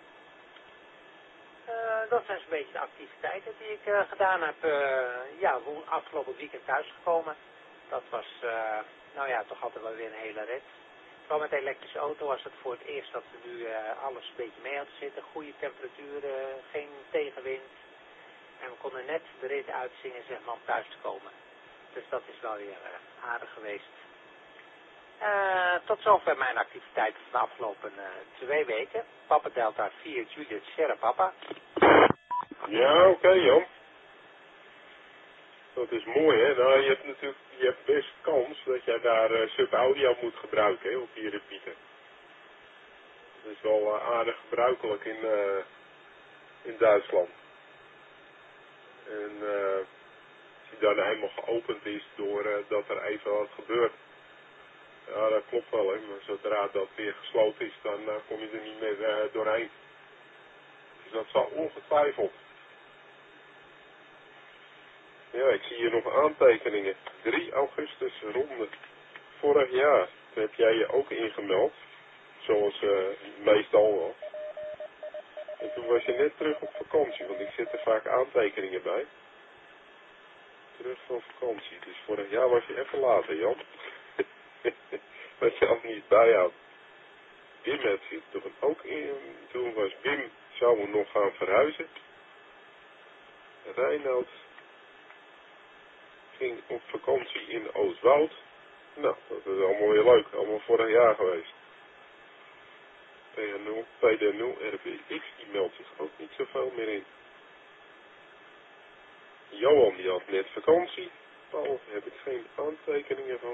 Uh, dat zijn zo'n beetje de activiteiten die ik uh, gedaan heb. Uh, ja, afgelopen weekend thuisgekomen. Dat was, uh, nou ja, toch altijd wel weer een hele rit. Vooral met de elektrische auto was het voor het eerst dat we nu uh, alles een beetje mee hadden zitten. Goede temperaturen, geen tegenwind. En we konden net de rit uitzingen, zeg maar, om thuis te komen. Dus dat is wel weer uh, aardig geweest. Uh, tot zover mijn activiteiten van de afgelopen uh, twee weken. Papa Delta vier Juliet Sierra Papa. Ja, oké okay, Jan. Dat is mooi hè. Nou, je hebt natuurlijk je hebt best kans dat jij daar uh, sub-audio moet gebruiken hè, op die repeater. Dat is wel uh, aardig gebruikelijk in, uh, in Duitsland. En uh, als die dan helemaal geopend is doordat uh, er even wat gebeurt. Ja, dat klopt wel, hè. Maar zodra dat weer gesloten is, dan uh, kom je er niet meer uh, doorheen. Dus dat zal ongetwijfeld. Ja, ik zie hier nog aantekeningen. drie augustus ronde. Vorig jaar toen heb jij je ook ingemeld. Zoals uh, meestal wel. En toen was je net terug op vakantie, want ik zet er vaak aantekeningen bij. Terug van vakantie. Dus vorig jaar was je even later, Jan. Wat je al niet bijhoudt. Wim heeft zich toen ook in. Toen was Wim, zou nog gaan verhuizen. Reinoud ging op vakantie in Oostwoud. Nou, dat is allemaal weer leuk. Allemaal vorig jaar geweest. P D nul R B X, die meldt zich ook niet zoveel meer in. Johan, die had net vakantie. Paul, daar heb ik geen aantekeningen van.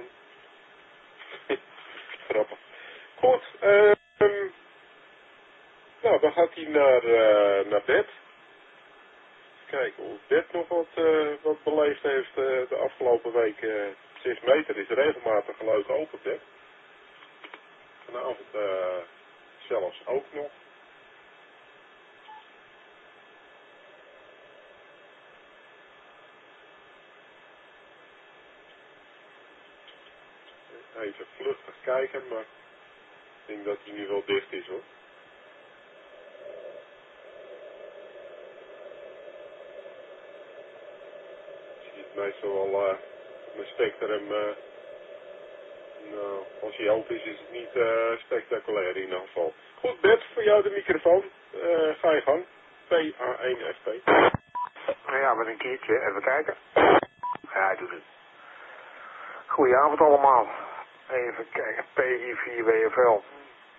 Grappig. Goed, uh, um, nou, dan gaat hij naar, uh, naar bed. Kijken of Bert nog wat, uh, wat beleefd heeft uh, de afgelopen week. Uh, zes meter is regelmatig leuk open, Bert. Vanavond uh, zelfs ook nog. Even vluchtig kijken, maar ik denk dat hij nu wel dicht is hoor. Ik zie het meestal wel uh, mijn spectrum. Uh, nou, als hij open is, is het niet uh, spectaculair in ieder geval. Goed, Bert, voor jou de microfoon. Uh, ga je gang. P A één F P. Nou ja, met een keertje. Even kijken. Ja, hij doet het. Goedenavond allemaal. Even kijken. P I vier W F L.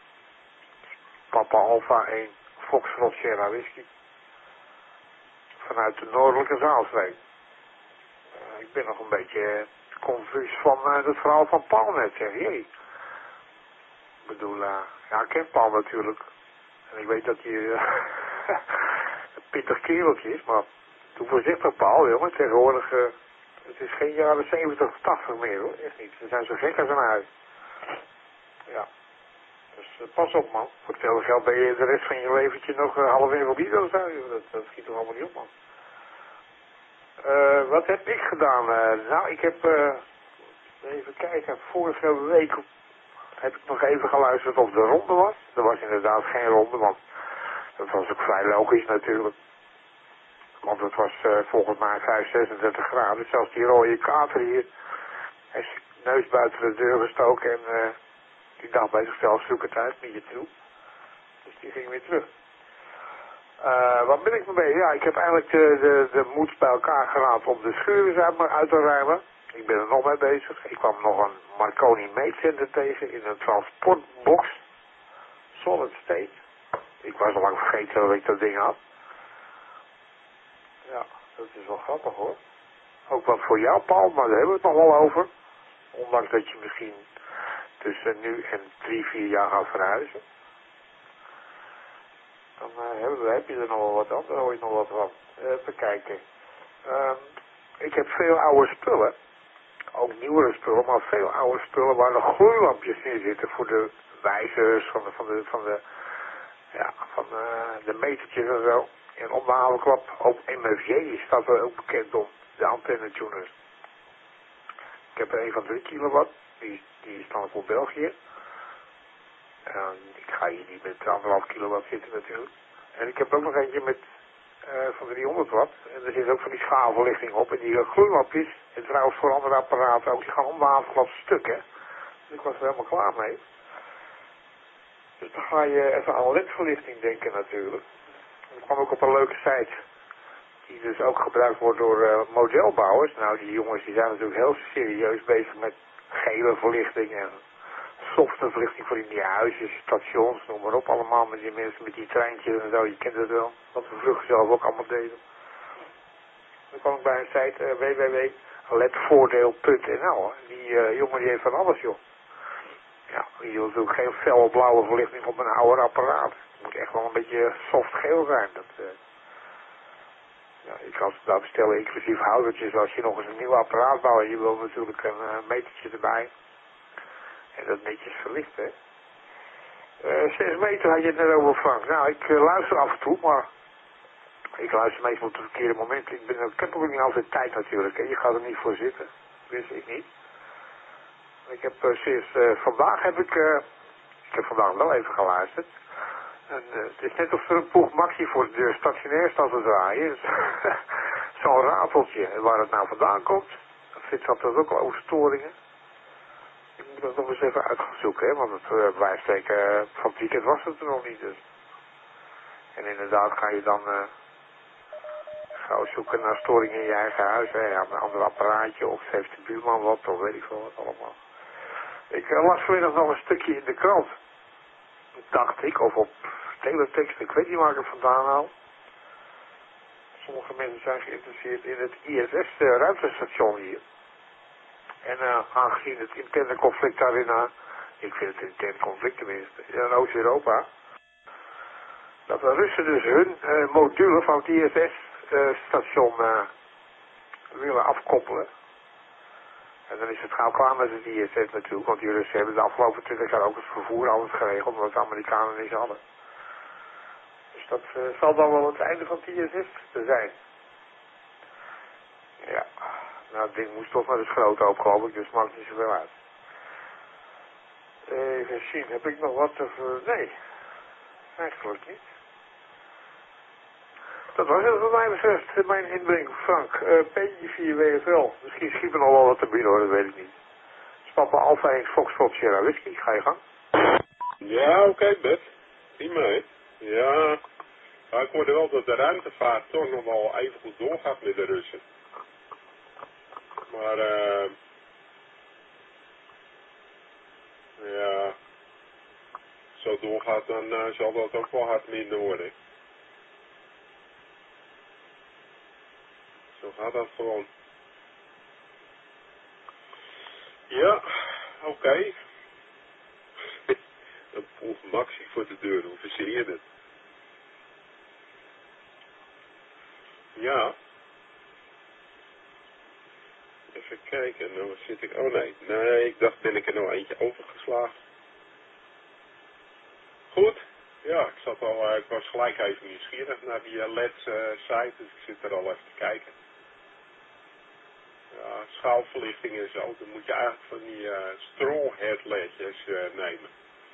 Papa Alpha één. Foxtrot Sierra Whisky. Vanuit de noordelijke Zaalstreek. Uh, ik ben nog een beetje confuus van uh, het verhaal van Paul net, zeg. Jee. Ik bedoel, uh, ja, ik ken Paul natuurlijk. En ik weet dat hij uh, een pittig kereltje is, maar doe voorzichtig Paul, jongen. Tegenwoordig, uh, het is geen jaren zeventig of tachtig meer, hoor. Echt niet. Ze zijn zo gek als een huis. Ja. Dus uh, pas op, man. Voor hetzelfde geld ben je de rest van je leventje nog uh, half invalide of zo. Dat, dat schiet toch allemaal niet op, man. Uh, wat heb ik gedaan? Uh, nou, ik heb, uh, even kijken, vorige week heb ik nog even geluisterd of de ronde was. Er was inderdaad geen ronde, want dat was ook vrij logisch natuurlijk. Want het was uh, volgens mij vijf, zesendertig graden. Zelfs die rode kater hier heeft zijn neus buiten de deur gestoken en uh, die dacht bij zichzelf, zoek het uit, niet je toe. Dus die ging weer terug. Uh, wat ben ik mee bezig? Ja, ik heb eigenlijk de, de, de moeds bij elkaar geraapt om de schuur uit, uit te ruimen. Ik ben er nog mee bezig. Ik kwam nog een Marconi meetcenter tegen in een transportbox. Solid state. Ik was al lang vergeten dat ik dat ding had. Ja, dat is wel grappig hoor. Ook wat voor jou, Paul, maar daar hebben we het nog wel over. Ondanks dat je misschien tussen nu en drie, vier jaar gaat verhuizen. Dan uh, hebben we, heb je er nog wel wat aan, daar hoor je nog wat van. Uh, even kijken. Uh, ik heb veel oude spullen. Ook nieuwere spullen, maar veel oude spullen waar nog gloeilampjes in zitten voor de wijzers, van de, van de, van de, ja, van uh, de metertjes en zo. En om de havenklap, ook M F J staat er ook bekend om, de antennetuners. Ik heb er een van drie kilowatt, die, die is dan voor België. En ik ga hier niet met anderhalf kilowatt zitten natuurlijk. En ik heb ook nog eentje met uh, van driehonderd watt. En er zit ook van die schaalverlichting op. En die gloeilampjes, en trouwens voor andere apparaten ook, die gaan om de havenklap stuk, hè. Dus ik was er helemaal klaar mee. Dus dan ga je even aan L E D-verlichting denken natuurlijk. Ik kwam ook op een leuke site, die dus ook gebruikt wordt door uh, modelbouwers. Nou, die jongens die zijn natuurlijk heel serieus bezig met gele verlichting en softe verlichting voor in die huisjes, stations, noem maar op. Allemaal met die mensen met die treintjes en zo, je kent het wel. Wat we vroeger zelf ook allemaal deden. Dan kwam ik bij een site uh, w w w punt ledvoordeel punt n l. Die uh, jongen die heeft van alles, joh. Ja, die wil natuurlijk geen felle blauwe verlichting op een ouder apparaat. Het moet echt wel een beetje soft geel zijn. Dat, uh, ja, je kan het daar bestellen, inclusief houdertjes. Als je nog eens een nieuw apparaat bouwt, je wil natuurlijk een uh, metertje erbij. En dat netjes verlicht, hè. Uh, zes meter had je het net over, Frank. Nou, ik uh, luister af en toe, maar ik luister meestal op het verkeerde moment. Ik, ben, ik heb ook niet altijd tijd natuurlijk, hè. Je gaat er niet voor zitten. Wist ik niet. Ik heb uh, sinds uh, vandaag heb ik, uh, ik heb vandaag wel even geluisterd. En uh, het is net of er een poeg maxi voor de deur stationair staat te draaien. Zo'n rateltje. En waar het nou vandaan komt, Frits had dat ook al over storingen. Ik moet dat nog eens even uit gaan zoeken, hè, want het uh, bij steken uh, van het weekend was het er nog niet. Dus. En inderdaad ga je dan uh, gauw zoeken naar storingen in je eigen huis. Hè, ja, een ander apparaatje of heeft de buurman wat, of weet ik veel wat allemaal. Ik uh, las vanmiddag nog een stukje in de krant, dacht ik, of op teletext, ik weet niet waar ik het vandaan haal. Sommige mensen zijn geïnteresseerd in het I S S-ruimtestation uh, hier. En uh, aangezien het interne conflict daarin, uh, ik vind het intern conflict tenminste, in Oost-Europa, dat de Russen dus hun uh, module van het I S S-station uh, uh, willen afkoppelen. En dan is het gauw klaar met het I S S natuurlijk, want die Russen hebben de afgelopen twintig jaar ook het vervoer alles geregeld, omdat de Amerikanen niet hadden. Dus dat uh, zal dan wel het einde van het I S S te zijn. Ja, nou het ding moest toch naar de schroot op, geloof ik, dus het maakt niet zoveel uit. Even zien, heb ik nog wat te ver... Nee, eigenlijk niet. Dat was het wat mij betreft, mijn inbreng, Frank. Uh, P vier W F L. Misschien schiet er nog wel wat te bieden hoor, dat weet ik niet. Papa Alpha één Foxtrot Sierra Whisky, ga je gang. Ja, oké, okay, Bert. Prima, hè. Ja, maar ik hoorde wel dat de ruimtevaart toch nog wel even goed doorgaat met de Russen. Maar, eh... Uh, ja... Zo doorgaat, dan uh, zal dat ook wel hard minder worden. Zo gaat dat gewoon. Ja, oké. Okay. Een poeg maxi voor de deur, hoe verzeer je het? Ja. Even kijken, nou zit ik... Oh nee, nee, ik dacht ben ik er nou eentje overgeslagen. Goed. Ja, ik zat al, uh, ik was gelijk even nieuwsgierig naar die uh, L E D-site, dus ik zit er al even te kijken. Ja, schaalverlichting en zo, dan moet je eigenlijk van die uh, straw headledjes uh, nemen.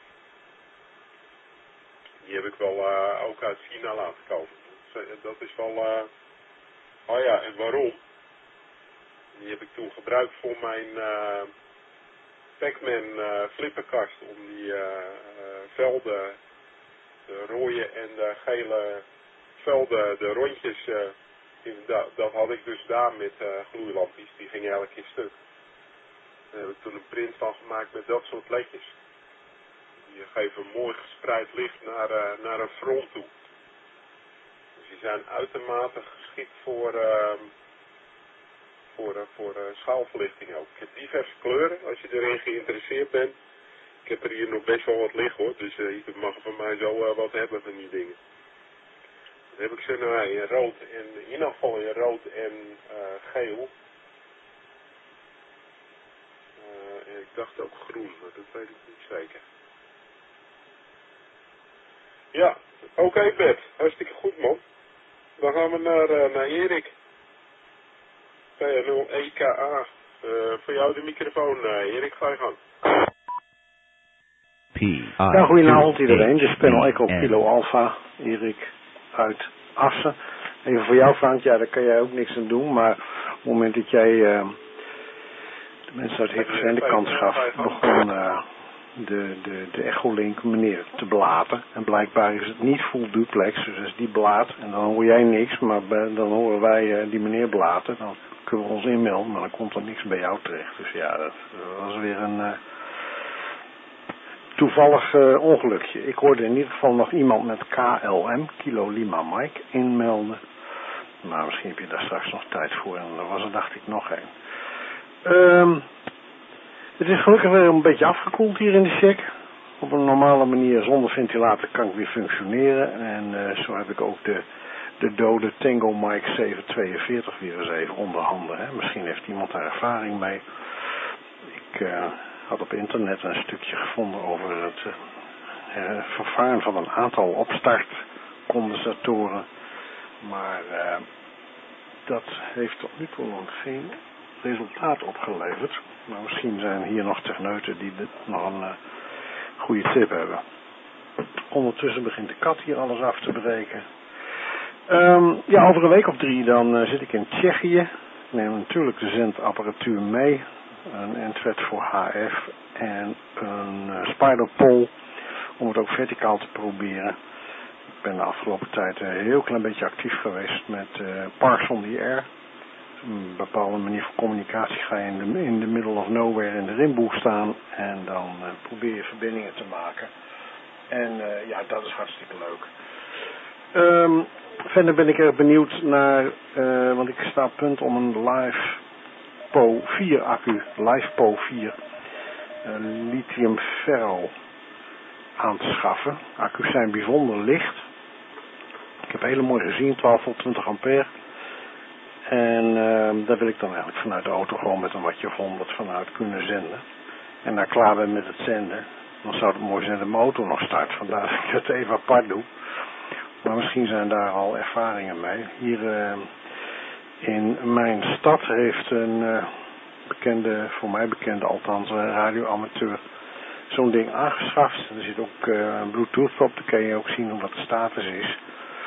Die heb ik wel uh, ook uit China laten kopen. Dat is wel... Uh... Oh ja, en waarom? Die heb ik toen gebruikt voor mijn uh, Pac-Man uh, flipperkast. Om die uh, uh, velden, de rode en de gele velden, de rondjes... Uh, in, dat, dat had ik dus daar met uh, gloeilampjes. Die gingen elke keer stuk. Daar heb ik toen een print van gemaakt met dat soort ledjes. Die geven mooi gespreid licht naar, uh, naar een front toe. Dus die zijn uitermate geschikt voor, uh, voor, uh, voor uh, schaalverlichting ook. Ik heb diverse kleuren, als je erin geïnteresseerd bent. Ik heb er hier nog best wel wat liggen hoor, dus uh, je mag van mij zo uh, wat hebben van die dingen. Dan heb ik ze nou in rood en in ieder geval in rood en uh, geel. Uh, en ik dacht ook groen, maar dat weet ik niet zeker. Ja, oké okay, Bert, hartstikke goed man. Dan gaan we naar, uh, naar Erik. P nul E K A. Uh, voor jou de microfoon, uh, Erik, ga je gang. Ja, goedenavond iedereen. Dit is Panel Echo Kilo Alpha, Erik uit Assen. Even voor jou Frank, ja daar kan jij ook niks aan doen, maar op het moment dat jij uh, de mensen uit Heerenveen de kans gaf, begon uh, de, de, de Echolink meneer te blaten. En blijkbaar is het niet full duplex, dus als die blaat en dan hoor jij niks, maar bij, dan horen wij uh, die meneer blaten, dan kunnen we ons inmelden, maar dan komt er niks bij jou terecht. Dus ja, dat, dat was weer een... Uh, toevallig uh, ongelukje. Ik hoorde in ieder geval nog iemand met K L M, Kilo Lima Mike, inmelden. Maar misschien heb je daar straks nog tijd voor. En er was er, dacht ik, nog één. Um, het is gelukkig weer een beetje afgekoeld hier in de check. Op een normale manier, zonder ventilator, kan ik weer functioneren. En uh, zo heb ik ook de, de dode Tango Mike zeven tweeënveertig weer eens even onder handen. Hè. Misschien heeft iemand daar ervaring mee. Ik... Uh, had op internet een stukje gevonden over het uh, vervaren van een aantal opstartcondensatoren. Maar uh, dat heeft tot nu toe nog geen resultaat opgeleverd. Maar misschien zijn hier nog techneuten die dit nog een uh, goede tip hebben. Ondertussen begint de kat hier alles af te breken. Um, ja, over een week of drie dan uh, zit ik in Tsjechië. Ik neem natuurlijk de zendapparatuur mee. Een Entwet voor H F en een uh, Spiderpole om het ook verticaal te proberen. Ik ben de afgelopen tijd een heel klein beetje actief geweest met uh, Parks on the Air. Een bepaalde manier van communicatie ga je in de, in the middle of nowhere in de rimboe staan en dan uh, probeer je verbindingen te maken. En uh, ja, dat is hartstikke leuk. Um, verder ben ik erg benieuwd naar, uh, want ik sta op punt om een live P O vier accu, Live P O vier, uh, lithium ferro aan te schaffen. Accu's zijn bijzonder licht. Ik heb hele mooi gezien, twaalf tot twintig ampère. En uh, daar wil ik dan eigenlijk vanuit de auto gewoon met een wattje of honderd vanuit kunnen zenden. En daar klaar ben met het zenden, dan zou het mooi zijn dat mijn auto nog start. Vandaar dat ik het even apart doe. Maar misschien zijn daar al ervaringen mee. Hier... Uh, In mijn stad heeft een uh, bekende, voor mij bekende althans, radioamateur zo'n ding aangeschaft. Er zit ook uh, Bluetooth op, dan kan je ook zien wat de status is.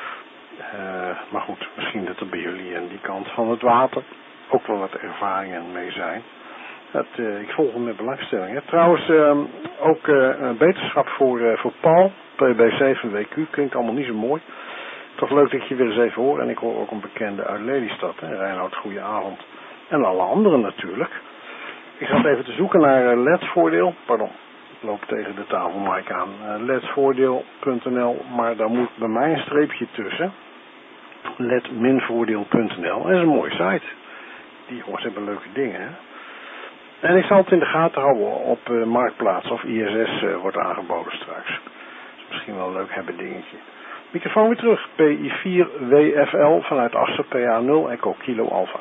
Uh, maar goed, misschien dat er bij jullie aan die kant van het water ook wel wat ervaringen mee zijn. Dat, uh, ik volg hem met belangstelling. Hè. Trouwens, uh, ook uh, beterschap voor, uh, voor Paul, P B zeven W Q, klinkt allemaal niet zo mooi. Toch leuk dat je weer eens even hoort. En ik hoor ook een bekende uit Lelystad. Hè? Reinoud, goeie avond. En alle anderen natuurlijk. Ik zat even te zoeken naar uh, L E D-voordeel. Pardon, ik loop tegen de tafelmic aan. Uh, L E D voordeel punt n l. Maar daar moet bij mij een streepje tussen. L E D voordeel punt n l. Dat is een mooie site. Die jongens hebben leuke dingen. Hè? En ik zal het in de gaten houden op uh, Marktplaats of I S S uh, wordt aangeboden straks. Dat is misschien wel een leuk hebben dingetje. Microfoon weer terug. P I vier W F L vanuit Assen, P A nul Echo Kilo Alpha.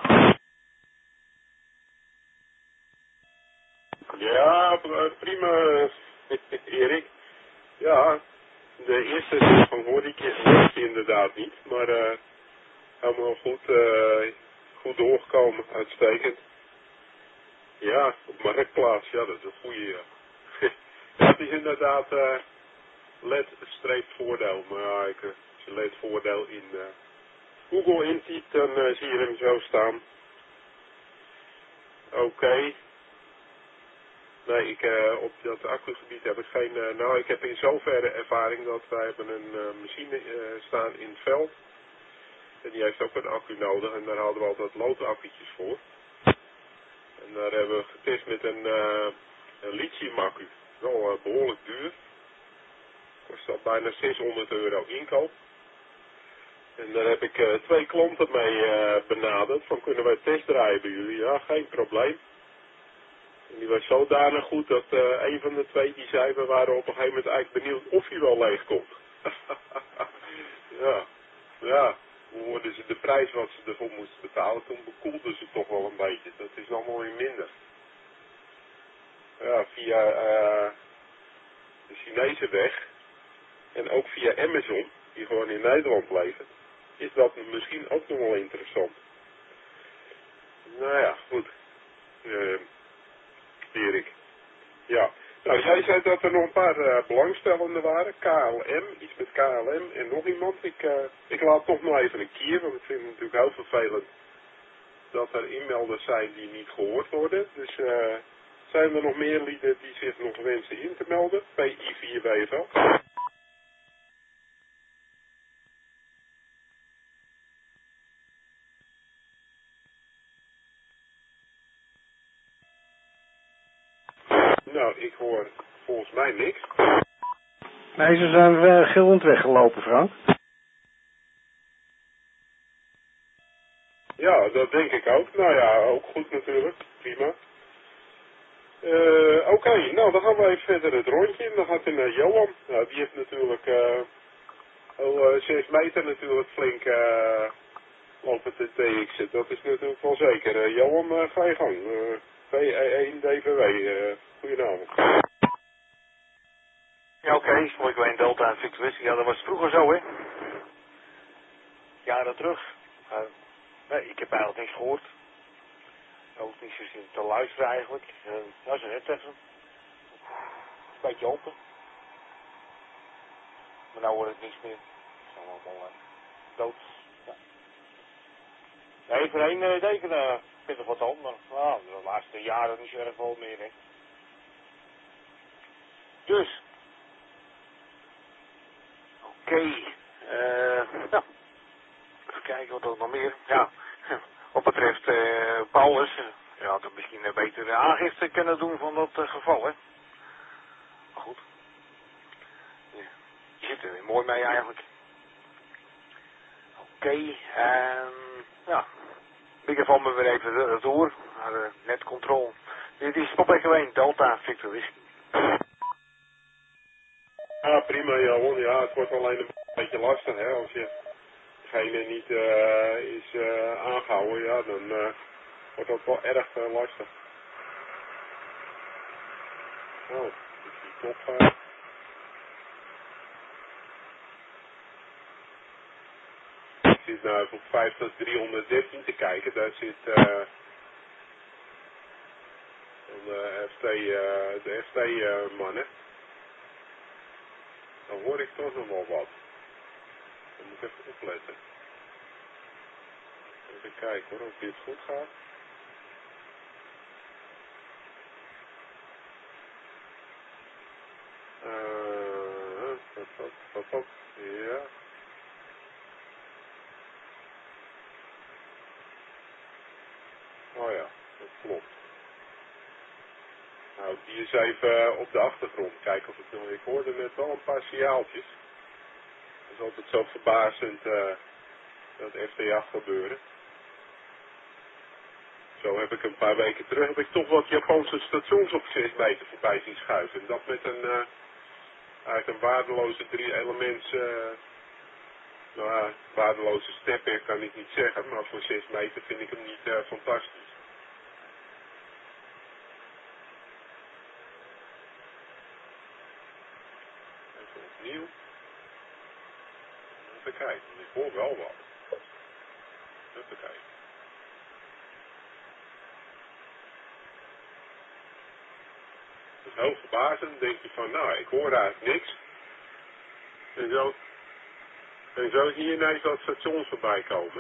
Ja, prima Erik. Ja, de eerste zin van hoorde ik je inderdaad niet. Maar uh, helemaal goed, uh, goed doorgekomen. Uitstekend. Ja, op Marktplaats. Ja, dat is een goede. Ja. Ja, het is inderdaad... Uh, L E D-voordeel, maar ja, ik, als je L E D-voordeel in uh, Google intypt, dan uh, zie je hem zo staan. Oké. Okay. Nee, ik, uh, op dat accugebied heb ik geen, uh, nou ik heb in zoverre ervaring dat wij hebben een uh, machine uh, staan in het veld. En die heeft ook een accu nodig en daar hadden we altijd loodaccu'tjes voor. En daar hebben we getest met een, uh, een lithium accu. Wel uh, behoorlijk duur. Kost al bijna zeshonderd euro inkoop. En En daar heb ik uh, twee klanten mee uh, benaderd. Van kunnen wij testdraaien bij jullie? Ja, geen probleem. En die was zodanig goed dat uh, een van de twee die zei, we waren op een gegeven moment eigenlijk benieuwd of hij wel leeg komt. ja, ja. Hoe hoorden ze de prijs wat ze ervoor moesten betalen, toen bekoelden ze toch wel een beetje. Dat is allemaal weer minder. Ja, via uh, de Chinese weg en ook via Amazon, die gewoon in Nederland levert, is dat misschien ook nog wel interessant. Nou ja, goed. Uh, Erik. Ja. Nou, jij zei dat er nog een paar uh, belangstellenden waren. K L M, iets met K L M en nog iemand. Ik, uh, ik laat toch nog even een kier, want ik vind het natuurlijk heel vervelend dat er inmelders zijn die niet gehoord worden. Dus uh, zijn er nog meer lieden die zich nog wensen in te melden? P I vier W F L. Nou, ik hoor volgens mij niks. Nee, ze zijn uh, gillend weggelopen, Frank. Ja, dat denk ik ook. Nou ja, ook goed natuurlijk. Prima. Uh, Oké, okay. Nou dan gaan we even verder het rondje in. Dan gaat hij naar Johan. Nou, die heeft natuurlijk uh, al uh, zes meter natuurlijk flink uh, lopen te T X'en. Dat is natuurlijk wel zeker. Uh, Johan, uh, ga je gang. Uh, V E één D V W. Uh, goedenavond. Ja, oké. Okay. Mooi een Delta en Victor Whisky. Ja, dat was vroeger zo, hè. Jaren terug. Uh, nee, ik heb eigenlijk niks gehoord. Ook niet zozeer te luisteren eigenlijk. Uh, nou, zo net even. Een beetje open. Maar nou wordt het niks meer. Het is allemaal uh, dood. Ja. Nee, voor één uh, deken uh, vind ik wat aan. Maar nou, de laatste jaren niet zo erg veel meer, hè. Dus. Oké. Okay. Uh, nou. Even kijken wat er nog meer. Ja. Wat betreft uh, Paulus. Je had er misschien een betere aangifte kunnen doen van dat uh, geval, hè. Maar goed. Ja. Je zit er weer mooi mee eigenlijk. Oké. Okay. En ja. Ik van me weer even uh, door naar de netcontrole. Dit is op één Delta Victor Whisky. Ja, prima Johan. Ja, het wordt alleen een beetje lastig, hè. Als je degene niet uh, is uh, aangehouden, ja, dan uh, wordt dat wel erg uh, lastig. Oh, ik zie toch... Uh... Ik zit nou even op vijftig driehonderddertien te kijken. Daar zit uh, de F T, uh, de F T-mannen. Uh, dan hoor ik toch nog wel wat. Dan moet ik even opletten. Even kijken hoor, of dit goed gaat. Uh, wat, wat, wat, wat, ja. Oh ja, dat klopt. Nou, die is even op de achtergrond. Kijken of het nog... Ik hoorde net wel een paar signaaltjes. Dat is altijd zo verbazend uh, dat F T A gebeuren. Zo heb ik een paar weken terug heb ik toch wat Japanse stations op zes meter voorbij zien schuiven. En dat met een, uh, eigenlijk een waardeloze drie elements, uh, nou ja, waardeloze stepper kan ik niet zeggen, maar voor zes meter vind ik hem niet uh, fantastisch. Even opnieuw. Even kijken, ik hoor wel wat. Even kijken. Dat is heel verbazend. Dan denk je van, nou, ik hoor eigenlijk niks. En zo, en zo zie je ineens dat stations voorbij komen.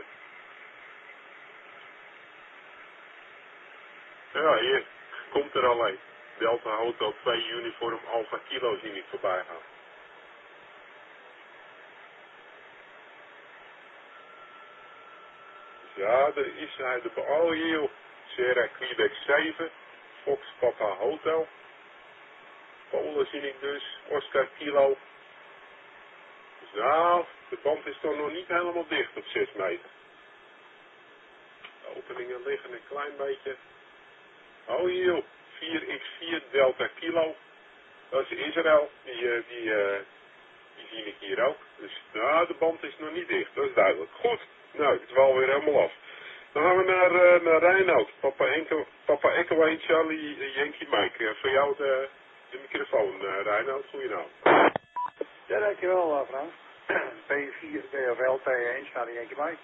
Ja, hier komt er alleen. Delta Hotel twee Uniform Alpha Kilo zie ik voorbij gaan. Dus ja, er is hij de... Oh, hier joh. Sierra Quebec zeven. Fox Papa Hotel. Polen zie ik dus. Oscar Kilo. Nou, de band is toch nog niet helemaal dicht op zes meter. De openingen liggen een klein beetje. Oh hier joh, vier x vier delta kilo. Dat is Israël, die, uh, die, uh, die zie ik hier ook. Dus nou, de band is nog niet dicht, dat is duidelijk. Goed, nou, het is wel weer helemaal af. Dan gaan we naar, uh, naar Reinoud. Papa Echo, Papa Echo en Charlie uh, Yankee Mike. Uh, voor jou de, de microfoon, uh, Reinoud. Goedenavond. Ja, dankjewel uh, Frans. P vier B F L T één, Charlie Yankee Mike.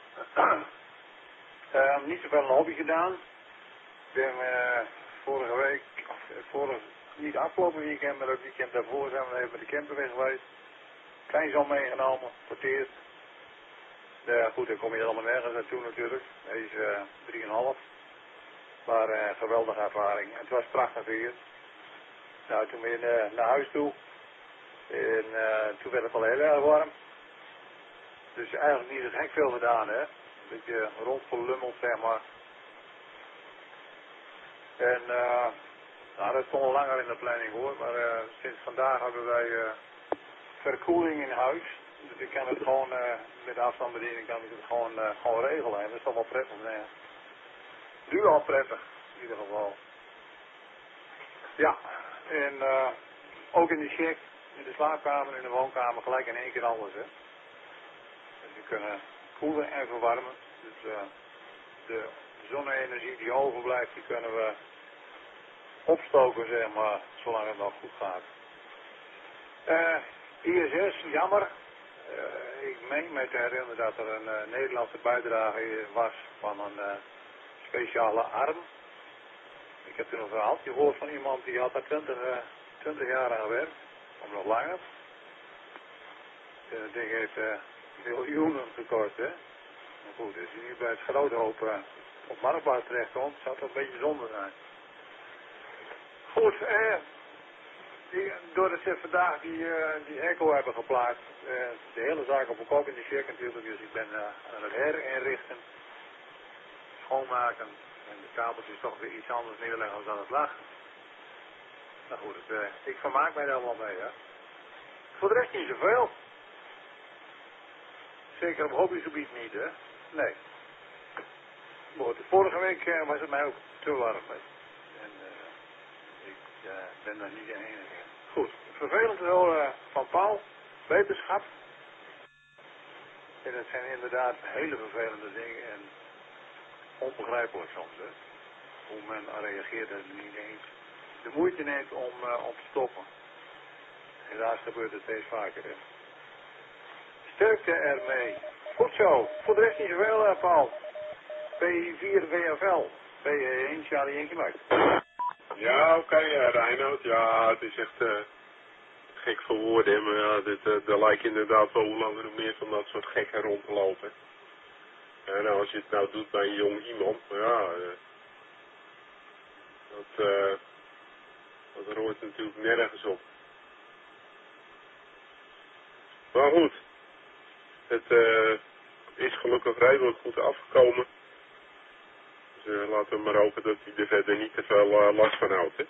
uh, niet zoveel een hobby gedaan. Ik ben uh, vorige week, of vorig, niet afgelopen weekend, maar het weekend daarvoor zijn we even met de camper weg geweest. Kleinzoon meegenomen, voor het eerst. Ja, goed, dan kom je helemaal nergens naartoe natuurlijk. Hij is uh, drie komma vijf. Maar uh, geweldige ervaring. En het was prachtig weer. Nou, toen ben je uh, naar huis toe. En uh, toen werd het al heel erg warm. Dus eigenlijk niet zo gek veel gedaan, hè. Een beetje rondgelummeld, zeg maar. En uh, nou, dat stond al langer in de planning hoor. Maar uh, sinds vandaag hebben wij uh, verkoeling in huis. Dus ik kan het gewoon uh, met de afstandsbediening kan ik het gewoon, uh, gewoon regelen. En dat is toch wel prettig, nee. Nu al prettig, in ieder geval. Ja, en uh, ook in de check, in de slaapkamer, in de woonkamer, gelijk in één keer alles, hè. Dus we kunnen koelen en verwarmen. Dus uh, de zonne-energie die overblijft, die kunnen we opstoken, zeg maar, zolang het nog goed gaat. Uh, I S S, jammer. Uh, ik meen me te herinneren dat er een uh, Nederlandse bijdrage was van een uh, speciale arm. Ik heb toen een verhaaltje gehoord van iemand die had daar twintig jaar aan gewerkt, of nog langer. Dat ding heeft uh, miljoenen gekost, hè. Maar goed, als je nu bij het grote hoop uh, op marktplaats terechtkomt, zou het een beetje zonde zijn. Goed, eh, die, doordat ze vandaag die, uh, die echo hebben geplaatst, uh, de hele zaak op een kop in de check natuurlijk, dus ik ben uh, aan het herinrichten, schoonmaken en de kabeltjes toch weer iets anders neerleggen dan dat het lag. Nou goed, het, uh, ik vermaak mij daar wel mee, hè. Voor de rest niet zoveel. Zeker op hobbygebied niet, hè. Nee. Maar de vorige week uh, was het mij ook te warm. En uh, ik uh, ben daar niet de enige. Goed, vervelend wel uh, van Paul, wetenschap. En het zijn inderdaad hele vervelende dingen en onbegrijpelijk soms, hè. Hoe men reageert en niet eens de moeite neemt om, uh, om te stoppen. Helaas gebeurt het steeds vaker, hè. Sterkte ermee. Goed zo. Voor de rest niet zoveel, uh, Paul. P vier W F L. P één, Charlie Yankee Mike. Ja, oké, okay, uh, Reinoud. Ja, het is echt uh, gek voor woorden. Maar ja, dit, uh, er lijkt inderdaad wel hoe langer hoe meer van dat soort gekken rond te lopen. En nou, als je het nou doet bij een jong iemand, maar ja, uh, dat, uh, dat hoort natuurlijk nergens op. Maar goed, het uh, is gelukkig redelijk goed afgekomen. Dus uh, laten we maar hopen dat hij er verder niet te veel uh, last van houdt. Hè.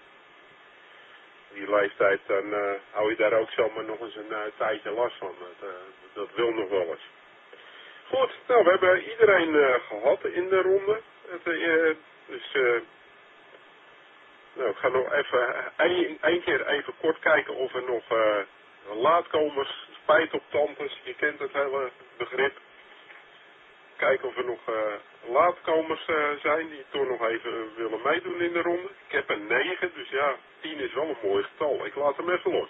Die leeftijd, dan uh, hou je daar ook zomaar nog eens een uh, tijdje last van. Dat, uh, dat wil nog wel eens. Goed, nou we hebben iedereen uh, gehad in de ronde. Het, uh, dus uh, nou, ik ga nog even één keer even kort kijken of er nog uh, laatkomers, spijt op tantes, je kent het hele begrip. Kijken of er nog uh, laatkomers uh, zijn die toch nog even willen meedoen in de ronde. Ik heb er negen, dus ja, tien is wel een mooi getal. Ik laat hem even los.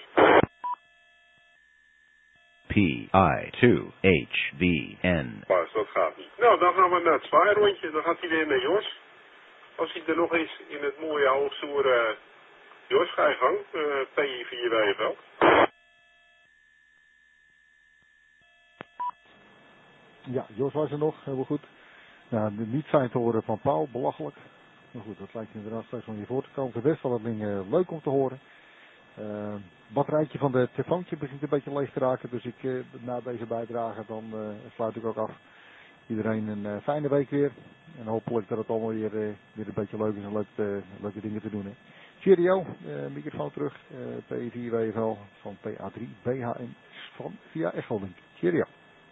P I twee H V N. Pas, dat gaat niet. Nou, dan gaan we naar het zwaairondje. Dan gaat hij weer naar Jos. Als hij er nog is in het mooie hoogstoer. Uh, Jos, ga je gang. Uh, P I vier W F L. Ja, Jos was er nog, heel goed. Ja, de niet zijn te horen van Paul, belachelijk. Maar goed, dat lijkt inderdaad straks om hier voor te komen. Voor de rest wel dat ding uh, leuk om te horen. Uh, batterijtje van de telefoontje begint een beetje leeg te raken. Dus ik, uh, na deze bijdrage, dan uh, sluit ik ook af. Iedereen een uh, fijne week weer. En hopelijk dat het allemaal weer, uh, weer een beetje leuk is en leuk, uh, leuke dingen te doen. Hè. Cheerio, uh, microfoon terug. Uh, P vier W F L van P A drie B H N. van via Esselding. Cheerio.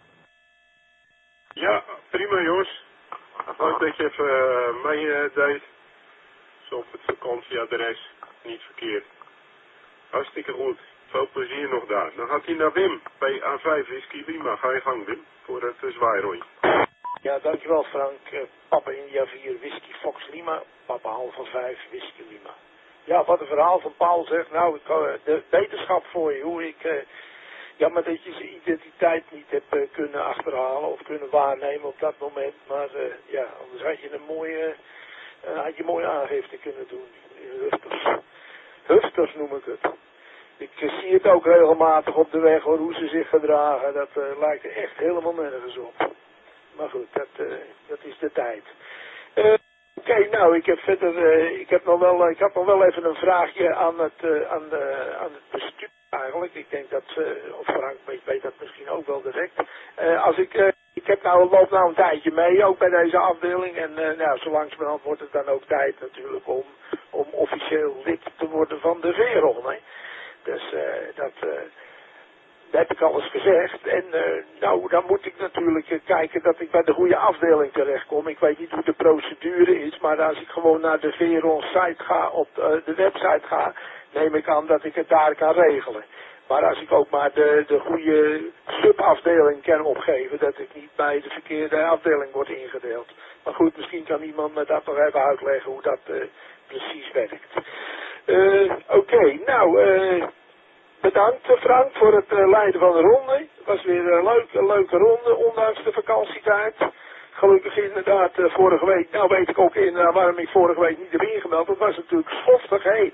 Ja, prima Jos. Leuk dat je even uh, mee uh, deed. Zo op het vakantieadres. Niet verkeerd. Hartstikke goed. Veel plezier nog daar. Dan gaat hij naar Wim. Bij A vijf Whisky Lima. Ga je gang Wim. Voor het uh, zwaairondje. Ja, dankjewel Frank. Uh, Papa India vier Whisky Fox Lima. Papa Alpha vijf Whisky Lima. Ja, wat een verhaal van Paul zegt. Nou, ik, uh, de wetenschap voor je. Hoe ik... Uh, jammer dat je zijn identiteit niet hebt uh, kunnen achterhalen of kunnen waarnemen op dat moment. Maar uh, ja, anders had je een mooie, uh, had je mooie aangifte kunnen doen. Hufters. Hufters noem ik het. Ik uh, zie het ook regelmatig op de weg hoor, hoe ze zich gedragen. Dat uh, lijkt er echt helemaal nergens op. Maar goed, dat, uh, dat is de tijd. Uh, Oké, okay, nou, ik heb verder, uh, ik heb nog wel, ik had nog wel even een vraagje aan het, uh, aan, de, aan het bestuur eigenlijk. Ik denk dat, uh, of Frank weet, weet dat misschien ook wel direct. Uh, als ik, uh, ik heb nou, loop nou een tijdje mee, ook bij deze afdeling. En uh, nou, zo langzamerhand wordt het dan ook tijd natuurlijk om, om officieel lid te worden van de Veron. Hè? Dus uh, dat... Uh, Dat heb ik alles gezegd. En uh, nou, dan moet ik natuurlijk uh, kijken dat ik bij de goede afdeling terechtkom. Ik weet niet hoe de procedure is, maar als ik gewoon naar de Veron site ga, op uh, de website ga, neem ik aan dat ik het daar kan regelen. Maar als ik ook maar de, de goede subafdeling kan opgeven, dat ik niet bij de verkeerde afdeling word ingedeeld. Maar goed, misschien kan iemand me dat nog even uitleggen hoe dat uh, precies werkt. Uh, Oké, okay, nou... Uh, Bedankt Frank voor het uh, leiden van de ronde. Het was weer een leuke, leuke ronde, ondanks de vakantietijd. Gelukkig inderdaad uh, vorige week, nou weet ik ook inderdaad waarom ik vorige week niet heb ingemeld. Het was natuurlijk schoftig heet.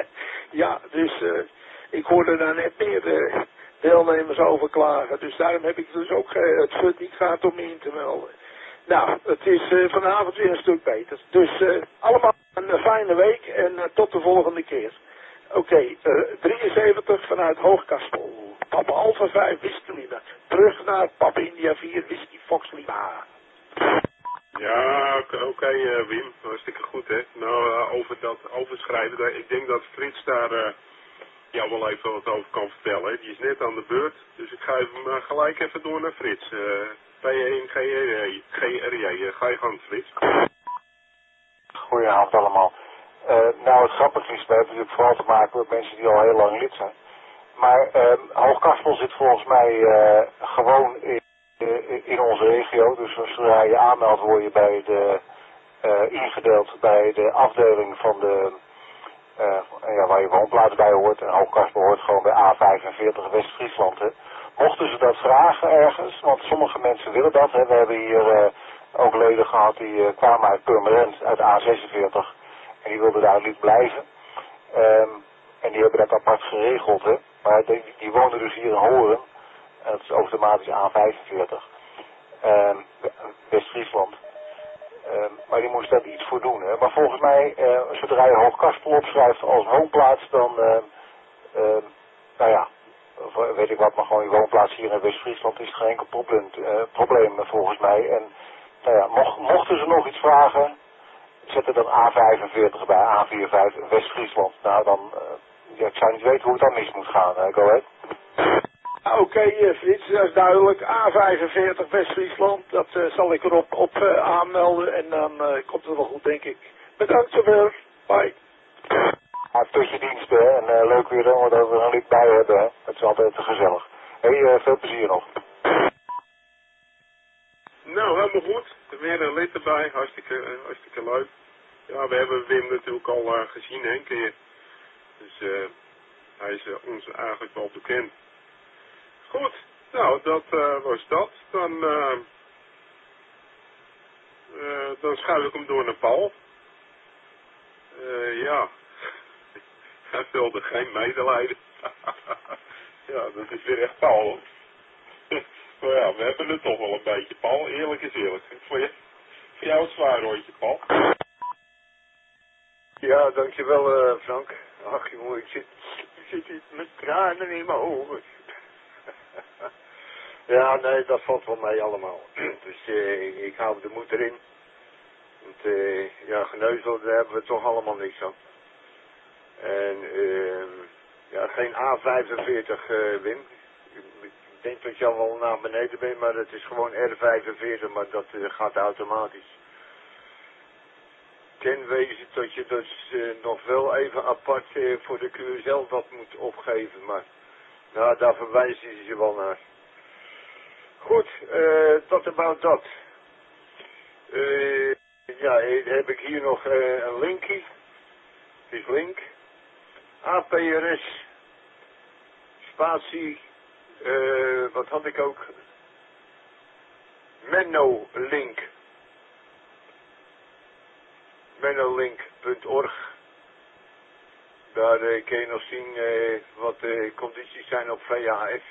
Ja, dus uh, ik hoorde daar net meer uh, deelnemers over klagen. Dus daarom heb ik dus ook uh, het fut niet gehad om me in te melden. Nou, het is uh, vanavond weer een stuk beter. Dus uh, allemaal een uh, fijne week en uh, tot de volgende keer. Oké, okay, uh, drieënzeventig vanuit Hoogkastel. Papa Alpha vijf Whisky Lima. Terug naar Papa India vier Whisky Fox Lima. Ja, oké okay, uh, Wim. Hartstikke goed hè. Nou, uh, over dat overschrijven. Ik denk dat Frits daar uh, jou wel even wat over kan vertellen. Hè. Die is net aan de beurt. Dus ik ga hem uh, gelijk even door naar Frits. Uh, P één G R J. Uh, ga je gang Frits. Goedenavond allemaal. Uh, nou, het grappige is, we hebben natuurlijk vooral te maken met mensen die al heel lang lid zijn. Maar uh, Hoogkastel zit volgens mij uh, gewoon in, uh, in onze regio. Dus zodra je aanmeldt word je bij de, uh, ingedeeld bij de afdeling van de, uh, ja, waar je woonplaats bij hoort. En Hoogkastel hoort gewoon bij A vijfenveertig West-Friesland. Hè. Mochten ze dat vragen ergens, want sommige mensen willen dat. Hè. We hebben hier uh, ook leden gehad die uh, kwamen uit Purmerend, uit A zesenveertig. En die wilden daar niet blijven. Um, en die hebben dat apart geregeld. Hè. Maar die, die woonden dus hier in Horen. En dat is automatisch A vijfenveertig. Um, West-Friesland. Um, maar die moest daar iets voor doen. Hè. Maar volgens mij, uh, zodra je Hoogkastel opschrijft als woonplaats, dan, uh, uh, nou ja, weet ik wat, maar gewoon je woonplaats hier in West-Friesland is geen enkel probleem, uh, probleem volgens mij. En nou ja, mocht, mochten ze nog iets vragen, zet er dan A vijfenveertig bij, A vierenvijftig West-Friesland. Nou dan, uh, ja, ik zou niet weten hoe het dan mis moet gaan. Uh, go ahead. Oké okay, uh, Frits, dat is duidelijk. A vijfenveertig West-Friesland, dat uh, zal ik erop op, uh, aanmelden en dan uh, komt het wel goed denk ik. Bedankt zoveel, bye. Ja, tot je dienst hè, en uh, leuk weer dan, dat we er een lid bij hebben. Hè. Het is altijd te gezellig. Hé, hey, uh, veel plezier nog. Nou, helemaal goed. Weer een lid erbij, hartstikke, uh, hartstikke leuk. Ja, we hebben Wim natuurlijk al uh, gezien hè, een keer. Dus uh, hij is uh, ons eigenlijk wel bekend. Goed, nou dat uh, was dat. Dan, uh, uh, dan schuif ik hem door naar Paul. Uh, ja, hij wilde geen medelijden. Ja, dat is weer echt Paul. Maar ja, we hebben het toch wel een beetje, Paul. Eerlijk is eerlijk. Voor, je, voor jou het zwaar rondje, Paul. Ja, dankjewel uh, Frank. Ach jongen, ik zit, ik zit hier met tranen in mijn ogen. Ja, nee, dat valt wel mee allemaal. Dus uh, ik hou de moed erin. Want uh, ja, geneuzel, daar hebben we toch allemaal niks aan. En uh, ja, geen A vijfenveertig uh, Wim. denk dat je al wel naar beneden bent, maar het is gewoon R vijfenveertig, maar dat uh, gaat automatisch. Ken wezen dat je dus uh, nog wel even apart uh, voor de Q S L dat moet opgeven, maar nou, daar verwijzen ze je wel naar. Goed, uh, dat about dat. Uh, ja, heb ik hier nog uh, een linkje. Het is link. A P R S. Spatie. Uh, wat had ik ook? Menolink. menolink punt org. Daar uh, kun je nog zien uh, wat de condities zijn op V H F.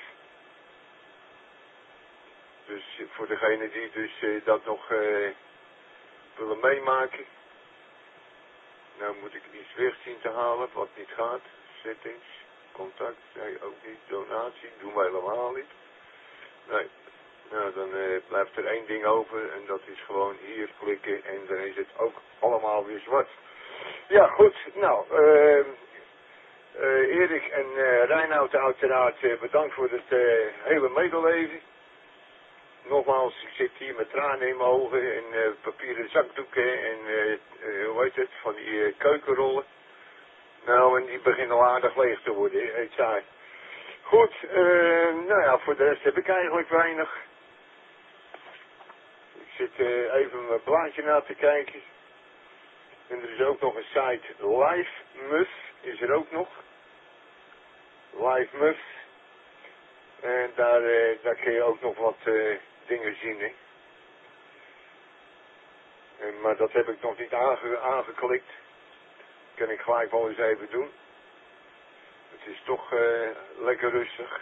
Dus voor degene die dus uh, dat nog uh, willen meemaken. Nou moet ik iets weg zien te halen wat niet gaat. Settings, contact, nee ook niet, donatie, doen we helemaal niet. Nee, nou dan uh, blijft er één ding over en dat is gewoon hier klikken en dan is het ook allemaal weer zwart. Ja goed, nou, uh, uh, Erik en uh, Reinoud uiteraard uh, bedankt voor het uh, hele medeleven. Nogmaals, ik zit hier met tranen in mijn ogen en uh, papieren zakdoeken en uh, uh, hoe heet het, van die uh, keukenrollen. Nou, en die beginnen al aardig leeg te worden, heet saai. Goed, uh, nou ja, voor de rest heb ik eigenlijk weinig. Ik zit uh, even mijn blaadje na te kijken. En er is ook nog een site, Live Muff is er ook nog. Live Muff. En daar, uh, daar kun je ook nog wat uh, dingen zien, hè. En, maar dat heb ik nog niet aange aangeklikt. Kan ik gelijk wel eens even doen. Het is toch uh, lekker rustig.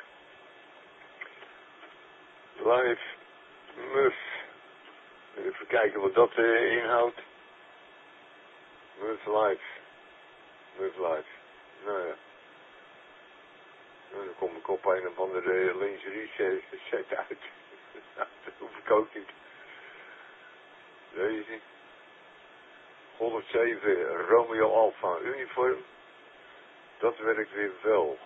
Live Muff. Even kijken wat dat uh, inhoudt. Muff Live. Muff Live. Nou ja. Nou, dan kom ik op een of andere lingerie set uit. Dat hoef ik ook niet. Deze. Golf zeven Romeo Alpha uniform. Dat werkt weer wel.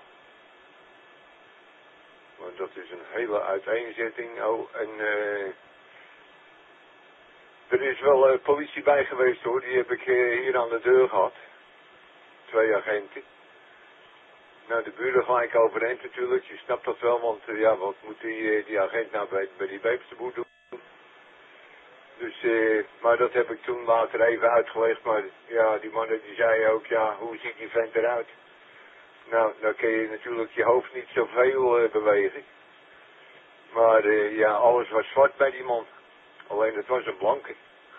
Maar dat is een hele uiteenzetting. Oh, en uh, er is wel uh, politie bij geweest hoor. Die heb ik uh, hier aan de deur gehad. Twee agenten. Nou, de buren gelijk overeind natuurlijk. Je snapt dat wel, want uh, ja, wat moet die, uh, die agent nou bij, bij die beepsterboer doen? Dus, uh, maar dat heb ik toen later even uitgelegd. Maar ja, die mannen die zeiden ook, ja, hoe ziet die vent eruit? Nou, dan kun je natuurlijk je hoofd niet zoveel uh, bewegen. Maar uh, ja, alles was zwart bij die man. Alleen het was een blanke.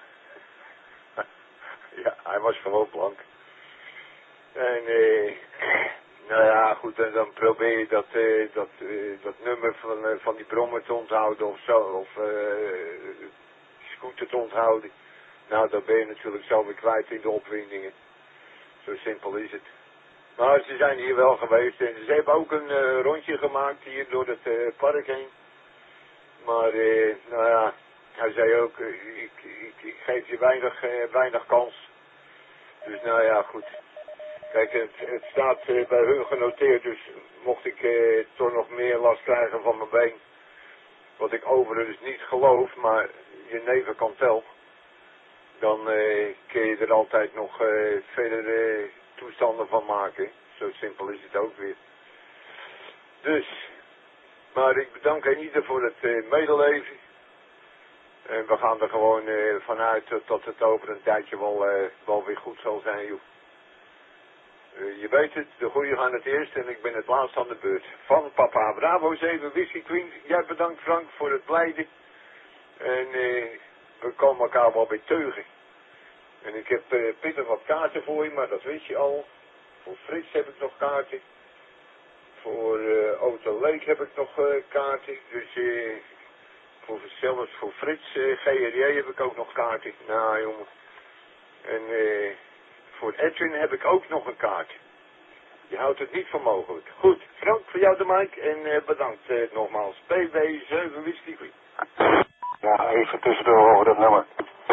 Ja, hij was gewoon blank. En uh, nou ja, goed, en dan probeer je dat, uh, dat, uh, dat nummer van, uh, van die brommer te onthouden of zo. Of uh, scooter te onthouden. Nou, dan ben je natuurlijk zo weer kwijt in de opwindingen. Zo simpel is het. Maar ze zijn hier wel geweest en ze hebben ook een uh, rondje gemaakt hier door het uh, park heen. Maar, uh, nou ja, hij zei ook, uh, ik, ik, ik geef je weinig, uh, weinig kans. Dus nou ja, goed. Kijk, het, het staat uh, bij hun genoteerd, dus mocht ik uh, toch nog meer last krijgen van mijn been. Wat ik overigens niet geloof, maar je neven kan tel. Dan uh, kun je er altijd nog uh, verder uh, toestanden van maken. Zo simpel is het ook weer. Dus, maar ik bedank in ieder voor het uh, medeleven. En we gaan er gewoon uh, vanuit dat het over een tijdje wel, uh, wel weer goed zal zijn, joh. Uh, je weet het, de goeie gaan het eerst en ik ben het laatst aan de beurt. Van Papa Bravo zeven Whisky Queen. Jij bedankt Frank voor het blijden. En uh, we komen elkaar wel weer teugen. En ik heb uh, Pieter wat kaarten voor je, maar dat weet je al. Voor Frits heb ik nog kaarten. Voor uh, Auto Leek heb ik nog uh, kaarten. Dus uh, voor zelfs voor Frits uh, G R J heb ik ook nog kaarten. Nou jongen. En uh, voor Edwin heb ik ook nog een kaart. Je houdt het niet voor mogelijk. Goed, Frank, voor jou de mic en uh, bedankt uh, nogmaals. P W zeven Whisky Queen. Ja, even tussendoor over dat nummer.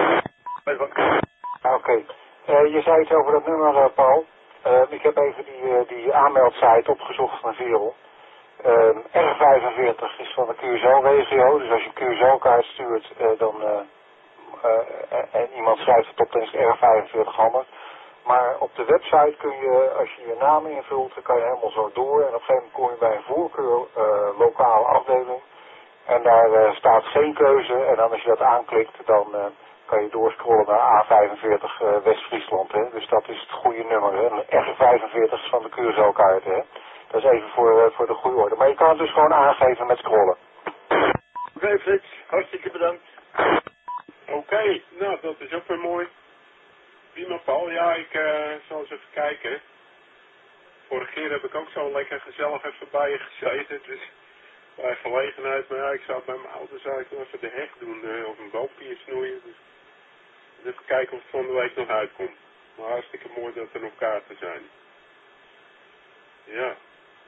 Oké, okay. uh, je zei iets over dat nummer, uh, Paul. Uh, ik heb even die, uh, die aanmeldsite opgezocht van Verel. Uh, R vijfenveertig is van de Curaçao-regio. Dus als je een Curaçao-kaart stuurt, uh, dan, uh, uh, en iemand schrijft het op, dan is het R vijfenveertig handig. Maar op de website kun je, als je je naam invult, dan kan je helemaal zo door. En op een gegeven moment kom je bij een voorkeur uh, lokale afdeling. En daar uh, staat geen keuze. En dan als je dat aanklikt, dan uh, kan je doorscrollen naar A vijfenveertig uh, West-Friesland. Hè? Dus dat is het goede nummer. Hè? En R vijfenveertig is van de Curaçao-kaart. Hè? Dat is even voor, uh, voor de goede orde. Maar je kan het dus gewoon aangeven met scrollen. Oké, okay, Frits. Hartstikke bedankt. Oké, okay, nou dat is ook weer mooi. Prima, Paul. Ja, ik uh, zal eens even kijken. Vorige keer heb ik ook zo lekker gezellig even bij je gezeten. Dus bij gelegenheid, maar ja, ik zou bij mijn ouders eigenlijk even de heg doen. Uh, of een boompje snoeien. Dus even kijken of het van de week nog uitkomt. Maar hartstikke mooi dat er nog kaarten zijn. Ja.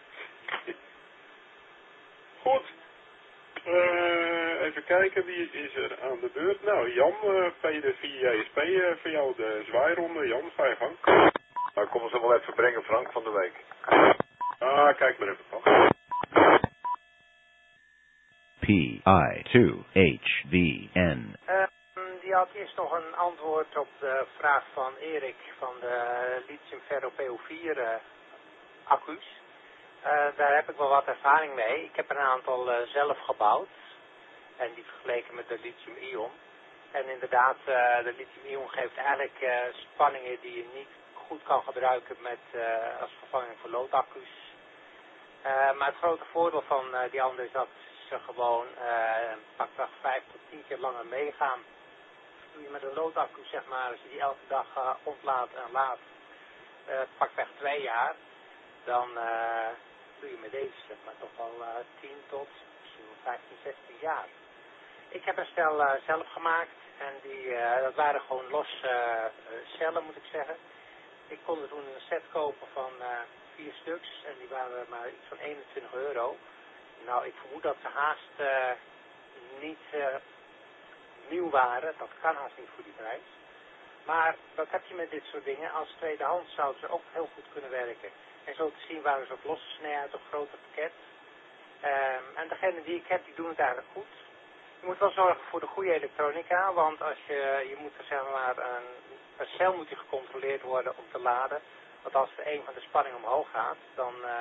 Goed. Uh, even kijken, wie is er aan de beurt? Nou, Jan, uh, P de vier J S P, uh, voor jou de zwaaironde. Jan, ga je gang. Nou, kom ze wel even brengen, Frank, van de week. Ah, kijk maar even, Paul. P I twee H V N. Uh, die had eerst nog een antwoord op de vraag van Erik van de lithium ferro P O vier uh, accu's. Uh, daar heb ik wel wat ervaring mee. Ik heb er een aantal uh, zelf gebouwd. En die vergeleken met de lithium-ion. En inderdaad, uh, de lithium-ion geeft eigenlijk uh, spanningen die je niet goed kan gebruiken met, uh, als vervanging voor loodaccu's. Uh, maar het grote voordeel van uh, die andere is dat ze gewoon uh, pakweg vijf tot tien keer langer meegaan. Doe je met een loodaccu, zeg maar, als je die elke dag uh, ontlaadt en laat, uh, pakweg twee jaar, dan uh, doe je met deze, zeg maar, toch wel uh, tien tot misschien wel vijftien, zestien jaar. Ik heb een stel uh, zelf gemaakt en die, uh, dat waren gewoon losse uh, cellen, moet ik zeggen. Ik kon er toen een set kopen van uh, vier stuks en die waren maar iets van eenentwintig euro. Nou, ik vermoed dat ze haast uh, niet uh, nieuw waren. Dat kan haast niet voor die prijs. Maar wat heb je met dit soort dingen? Als tweedehands zouden ze ook heel goed kunnen werken. En zo te zien waren ze ook losgesneden uit een groter pakket. Um, en degene die ik heb, die doen het eigenlijk goed. Je moet wel zorgen voor de goede elektronica, want als je, je moet er zeg maar een, een cel moet die gecontroleerd worden om te laden. Want als er een van de spanningen omhoog gaat, dan uh,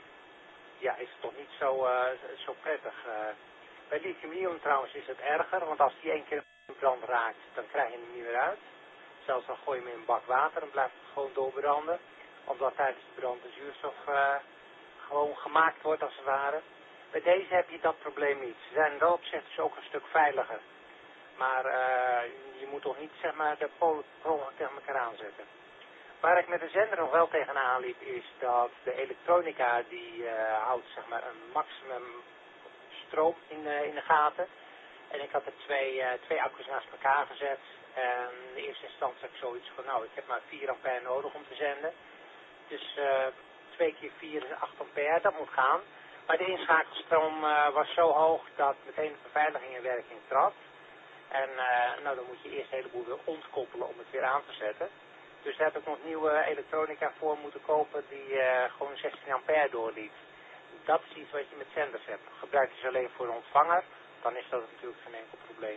ja, is het toch niet zo, uh, zo prettig. Uh, bij lithium-ion trouwens is het erger, want als die één keer in brand raakt, dan krijg je hem niet meer uit. Zelfs dan gooi je hem in een bak water en blijft het gewoon doorbranden. Omdat tijdens de brand de zuurstof uh, gewoon gemaakt wordt als het ware. Bij deze heb je dat probleem niet. Ze zijn wel op zich dus ook een stuk veiliger. Maar uh, je moet toch niet zeg maar de polen tegen elkaar aanzetten. Waar ik met de zender nog wel tegenaan liep is dat de elektronica die uh, houdt zeg maar een maximum stroom in, uh, in de gaten. En ik had er twee, uh, twee accu's naast elkaar gezet. En in de eerste instantie had ik zoiets van nou ik heb maar vier ampère nodig om te zenden. Dus uh, twee keer vier is acht ampère, dat moet gaan. Maar de inschakelstroom uh, was zo hoog dat meteen de beveiliging in werking trad. En uh, nou, dan moet je eerst een heleboel weer ontkoppelen om het weer aan te zetten. Dus daar heb ik nog nieuwe elektronica voor moeten kopen die uh, gewoon zestien ampère doorliet. Dat is iets wat je met zenders hebt. Gebruik je ze alleen voor een ontvanger, dan is dat natuurlijk geen enkel probleem.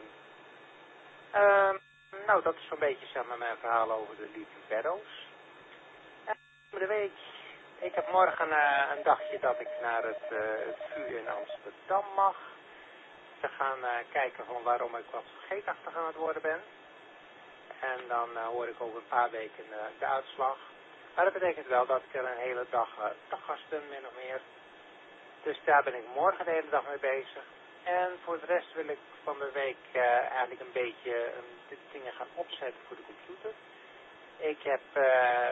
Uh, nou, dat is zo'n beetje zeg maar, mijn verhaal over de lithium ferro's. En de week... Ik heb morgen uh, een dagje dat ik naar het, uh, het vuur in Amsterdam mag. Te gaan uh, kijken van waarom ik wat vergeetachtig aan het worden ben. En dan uh, hoor ik over een paar weken uh, de uitslag. Maar dat betekent wel dat ik er een hele dag uh, daggast ben, min of meer. Dus daar ben ik morgen de hele dag mee bezig. En voor de rest wil ik van de week uh, eigenlijk een beetje uh, de dingen gaan opzetten voor de computer. Ik heb... Uh,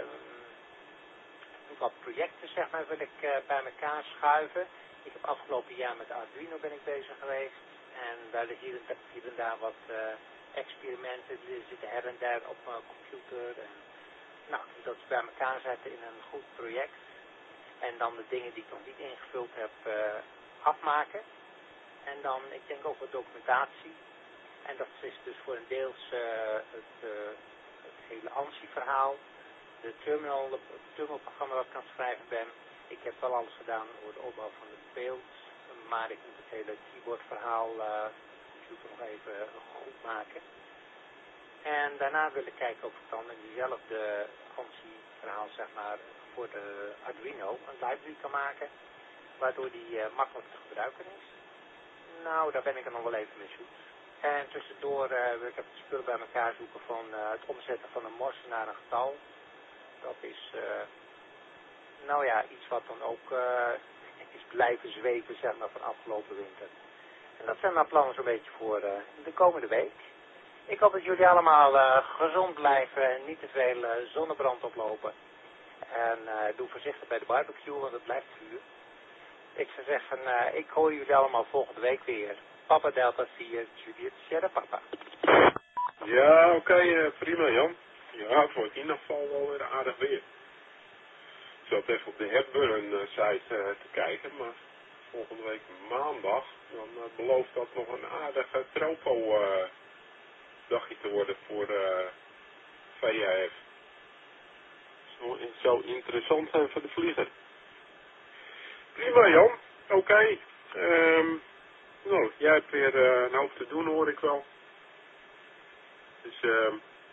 wat projecten zeg maar wil ik uh, bij elkaar schuiven. Ik heb afgelopen jaar met Arduino ben ik bezig geweest. En daar is hier en, hier en daar wat uh, experimenten. Die zitten her en der op mijn computer. En, nou, dat bij elkaar zetten in een goed project. En dan de dingen die ik nog niet ingevuld heb uh, afmaken. En dan, ik denk ook wat documentatie. En dat is dus voor een deels uh, het, uh, het hele ANSI verhaal. De terminal, het terminalprogramma dat ik aan het schrijven ben. Ik heb wel alles gedaan voor de opbouw van het beeld, maar ik moet het hele keyboardverhaal uh, nog even goed maken. En daarna wil ik kijken of ik dan in diezelfde functieverhaal, zeg maar, voor de Arduino een library kan maken, waardoor die uh, makkelijk te gebruiken is. Nou, daar ben ik er nog wel even mee zoet. En tussendoor uh, wil ik even spullen bij elkaar zoeken van uh, het omzetten van een mors naar een getal. Dat is, uh, nou ja, iets wat dan ook uh, is blijven zweven, zeg maar, van afgelopen winter. En dat zijn mijn plannen zo'n beetje voor uh, de komende week. Ik hoop dat jullie allemaal uh, gezond blijven en niet te veel uh, zonnebrand oplopen. En uh, doe voorzichtig bij de barbecue, want het blijft vuur. Ik zou zeggen, uh, ik hoor jullie allemaal volgende week weer. Papa Delta vier, Juliet Sierra Papa. Ja, oké, okay, uh, prima Jan. Ja, het wordt in ieder geval wel weer aardig weer. Ik zat even op de Hepburn uh, site uh, te kijken, maar volgende week maandag, dan uh, belooft dat nog een aardige tropo uh, dagje te worden voor uh, V H F. Zo, zo interessant zijn voor de vlieger. Prima Jan, oké. Okay. Um, nou, jij hebt weer uh, een hoop te doen hoor ik wel. Dus uh,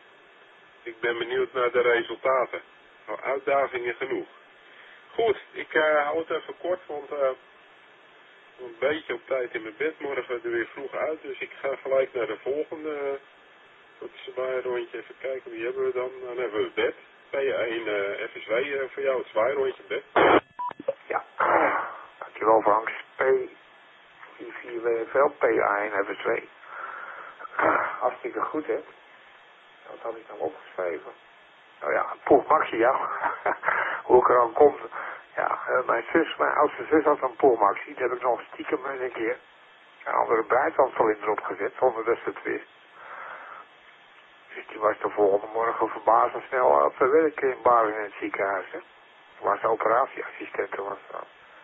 ik ben benieuwd naar de resultaten. Nou, uitdagingen genoeg. Goed, ik uh, hou het even kort, want uh, een beetje op tijd in mijn bed. Morgen er weer vroeg uit, dus ik ga gelijk naar de volgende. Dat zwaairondje, even kijken, wie hebben we dan? Dan hebben we bed. P één uh, F S W uh, voor jou, het zwaairondje bed. Ja, dankjewel Frank. P vier W F L, P één F S W. Hartstikke goed hè. Wat had ik nou opgeschreven? Nou ja, Poef Maxi, ja. Hoe ik er aan kom. Ja, uh, mijn zus, mijn oudste zus had een Poef Maxi. Die heb ik nog stiekem eens een keer een andere breitbandcilinder opgezet, zonder dat ze het wist. Dus die was de volgende morgen verbazend snel op haar werk in Baren in het ziekenhuis. Hè. Ze was operatieassistent. Was dat.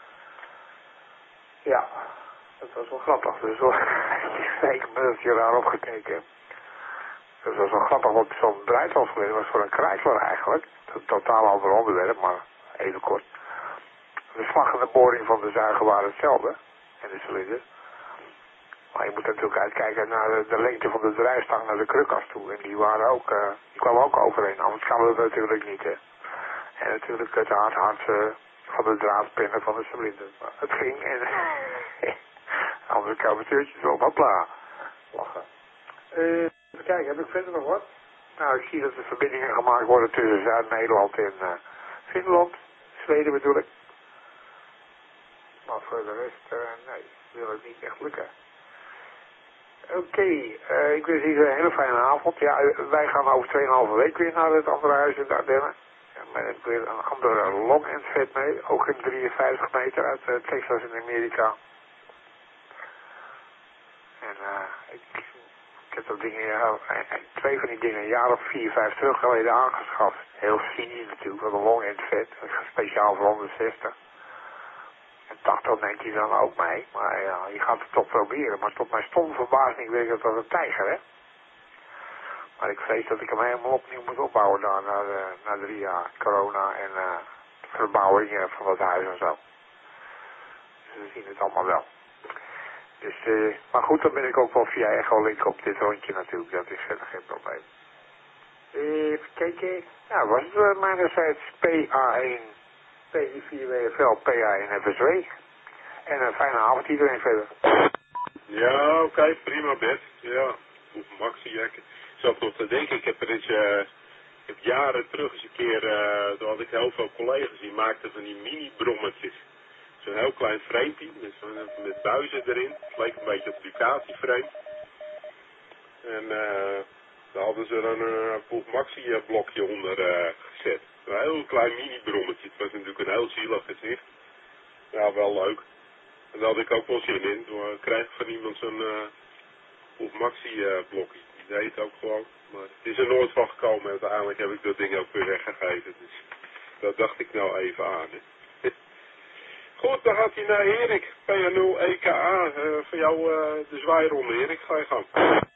Ja, dat was wel grappig. Dus wel, ik ben dat je raar opgekeken hebt. Dat was wel grappig, want zo'n breitbandcilinder was voor een Chrysler eigenlijk. Een totaal ander onderwerp, maar even kort. De slag en de boring van de zuiger waren hetzelfde. En de cilinder. Maar je moet natuurlijk uitkijken naar de, de lengte van de drijfstang naar de krukas toe. En die waren ook, uh, die kwamen ook overeen. Anders kan het natuurlijk niet, hè. En natuurlijk het hard hard uh, van de draadpinnen van de cilinder. Maar het ging en andere kabeltuurtjes op, hopla. Lachen. Uh, even kijken, heb ik verder nog wat? Nou, ik zie dat er verbindingen gemaakt worden tussen Zuid-Nederland en uh, Finland. Zweden bedoel ik. Maar voor de rest, uh, nee, wil het niet echt lukken. Oké, okay, uh, ik wens iedereen een hele fijne avond. Ja, wij gaan over tweeënhalve week weer naar het andere huis in de Ardennen. Ja, met weer een andere long en vet mee. Ook in drieënvijftig meter uit uh, Texas in Amerika. En uh, ik, ik heb dat ding, ja, twee van die dingen een jaar of vier, vijf terug geleden aangeschaft. Heel cynisch natuurlijk, wat een long en vet. Speciaal voor honderdzestig. En tachtig neemt hij dan ook mee. Maar ja, je gaat het toch proberen. Maar tot mijn stomme verbazing weet ik dat dat een tijger, hè. Maar ik vrees dat ik hem helemaal opnieuw moet opbouwen daar na, uh, na drie jaar corona en uh, verbouwing uh, van het huis en zo. Dus we zien het allemaal wel. Dus, uh, maar goed, dan ben ik ook wel via Echolink op dit rondje natuurlijk. Dat is verder geen probleem. Even kijken. Ja, was het uh, mijnerzijds P A één. P vier W F L, P één F S W. En een fijne avond iedereen verder. Ja, oké, okay, prima bed. Ja, hoef Maxi, ja. Ik zat nog te denken, ik heb er eens, uh, ik heb jaren terug eens een keer, uh, toen had ik heel veel collega's die maakten van die mini-brommetjes. Zo'n heel klein framepje, met, met buizen erin. Het leek een beetje op een Ducati-frame. En uh, daar hadden ze dan een Poef Maxi blokje onder uh, gezet. Een heel klein mini-brommetje. Het was natuurlijk een heel zielig gezicht. Ja, wel leuk. En daar had ik ook wel zin in. Toen kreeg ik van iemand zo'n uh, Poef Maxi-blokje. Die deed het ook gewoon. Maar het is er nooit van gekomen. Uiteindelijk heb ik dat ding ook weer weggegeven. Dus dat dacht ik nou even aan. Hè. Goed, dan gaat hij naar Erik. P nul E K A. Uh, voor jou uh, de zwaaironde, Erik. Ga je gang.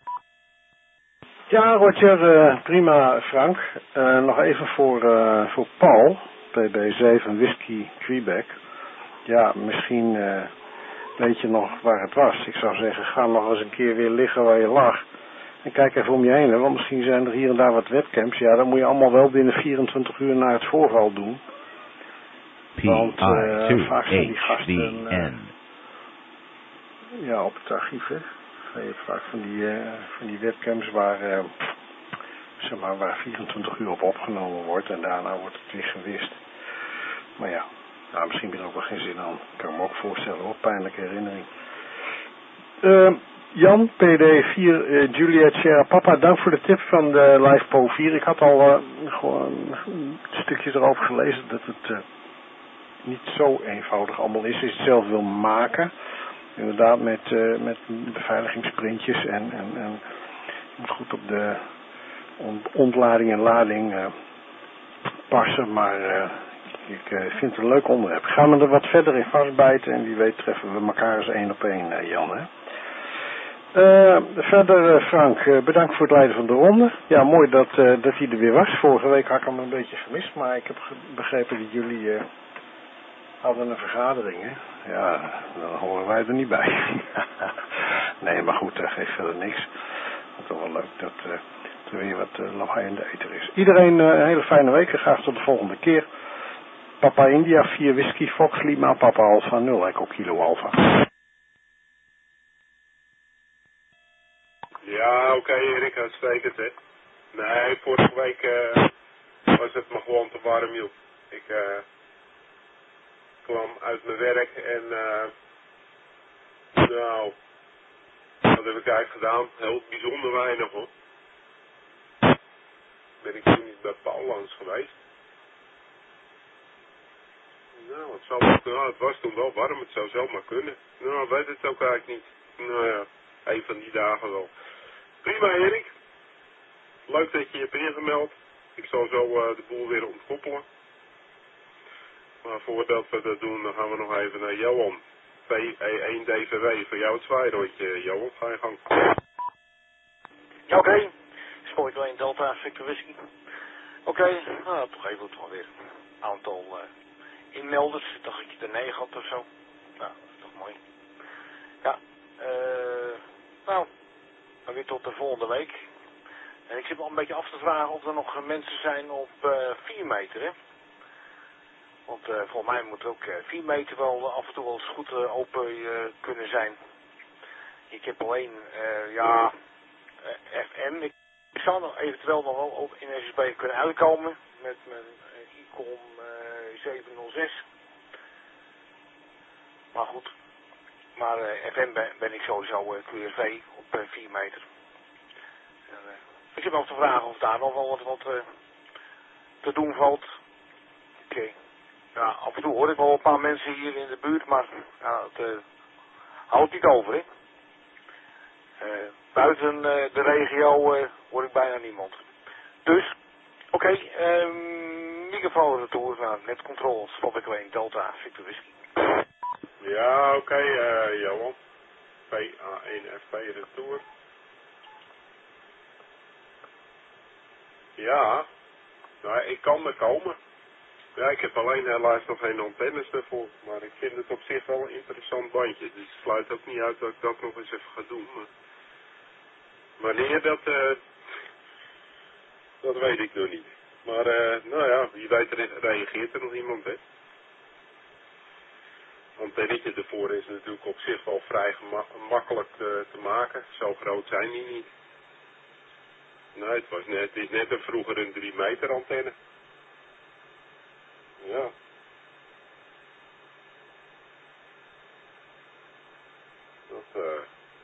Ja, Roger, uh, prima Frank. Uh, nog even voor, uh, voor Paul, P B zeven Whisky Quebec. Ja, misschien uh, weet je nog waar het was. Ik zou zeggen, ga nog eens een keer weer liggen waar je lag. En kijk even om je heen, hè, want misschien zijn er hier en daar wat webcams. Ja, dan moet je allemaal wel binnen vierentwintig uur na het voorval doen. Want uh, vaak zijn die gasten uh, ja, op het archief, hè. Je hebt vaak van die, uh, van die webcams waar, uh, zeg maar, waar vierentwintig uur op opgenomen wordt en daarna wordt het weer gewist. Maar ja, nou, misschien heb je er ook wel geen zin aan. Ik kan me ook voorstellen, hoor, pijnlijke herinnering. Uh, Jan, P D vier, uh, Juliet Sierra Papa, dank voor de tip van de Live P O vier. Ik had al uh, gewoon een stukje erover gelezen dat het uh, niet zo eenvoudig allemaal is. Als je het zelf wil maken, inderdaad met, uh, met beveiligingsprintjes en, en, en je moet goed op de ontlading en lading uh, passen, maar uh, ik uh, vind het een leuk onderwerp. Gaan we er wat verder in vastbijten en wie weet treffen we elkaar eens één op één, uh, Jan, hè? Uh, verder uh, Frank, uh, bedankt voor het leiden van de ronde. Ja, mooi dat, uh, dat hij er weer was. Vorige week had ik hem een beetje gemist, maar ik heb begrepen dat jullie uh, hadden een vergadering, hè? Ja, dan horen wij er niet bij. Nee, maar goed, dat geeft verder niks. Het is toch wel leuk dat uh, er weer wat uh, lawaai in de ether is. Iedereen uh, een hele fijne week en graag tot de volgende keer. Papa India vier Whisky Fox Lima Papa Alpha nul Echo Kilo Alpha. Ja, oké okay, Erik, uitstekend hè. Nee, vorige week uh, was het me gewoon te warm, joh. Ik uh, kwam uit mijn werk en uh, nou, wat heb ik eigenlijk gedaan? Heel bijzonder weinig hoor. Ben ik toen niet bij Paul langs geweest. Nou, het, zou, nou, het was toen wel warm, het zou zomaar kunnen. Nou, weet het ook eigenlijk niet. Nou ja, een van die dagen wel. Prima Erik. Leuk dat je je hebt ingemeld. Ik zal zo uh, de boel weer ontkoppelen. Maar voordat we dat doen, dan gaan we nog even naar Johan. P E één D V W, voor jou het zwaairotje. Johan, ga je gang. Ja, oké. Okay. Spoor twee Delta, Victor Whisky. Oké, okay. Nou, toch even toch weer een aantal uh, inmelders. Ik dacht dat je er negen had of zo. Nou, dat is toch mooi. Ja, uh, nou, dan weer tot de volgende week. En ik zit me al een beetje af te vragen of er nog mensen zijn op uh, vier meter, hè. Want uh, volgens mij moet ook uh, vier meter wel af en toe wel eens goed uh, open uh, kunnen zijn. Ik heb alleen, uh, ja, uh, F M. Ik, ik zou nog eventueel nog wel op in S S B kunnen uitkomen met mijn uh, I C O M uh, zeven nul zes. Maar goed, maar uh, F M ben, ben ik sowieso uh, Q R V op uh, vier meter. En, uh, ik zit me af te vragen of daar nog wel wat, wat uh, te doen valt. Oké. Okay. Ja, af en toe hoor ik wel een paar mensen hier in de buurt, maar ja, het uh, houdt niet over, hè. Uh, buiten uh, de regio uh, hoor ik bijna niemand. Dus, oké, okay, um, microfoon retour naar netcontrol, stop ik alleen Delta, Victor Whisky. Ja, oké, okay, uh, Johan. P A één F P retour. Ja, nou, ik kan er komen. Ja, ik heb alleen helaas nog geen antennes ervoor, maar ik vind het op zich wel een interessant bandje. Dus het sluit ook niet uit dat ik dat nog eens even ga doen. Maar wanneer dat, uh, dat weet ik nog niet. Maar uh, nou ja, wie weet reageert er nog iemand, hè. Antennetje ervoor is natuurlijk op zich wel vrij gemakkelijk uh, te maken. Zo groot zijn die niet. Nee, het, was net, het is net een vroeger een drie meter antenne. Ja. Dat, uh,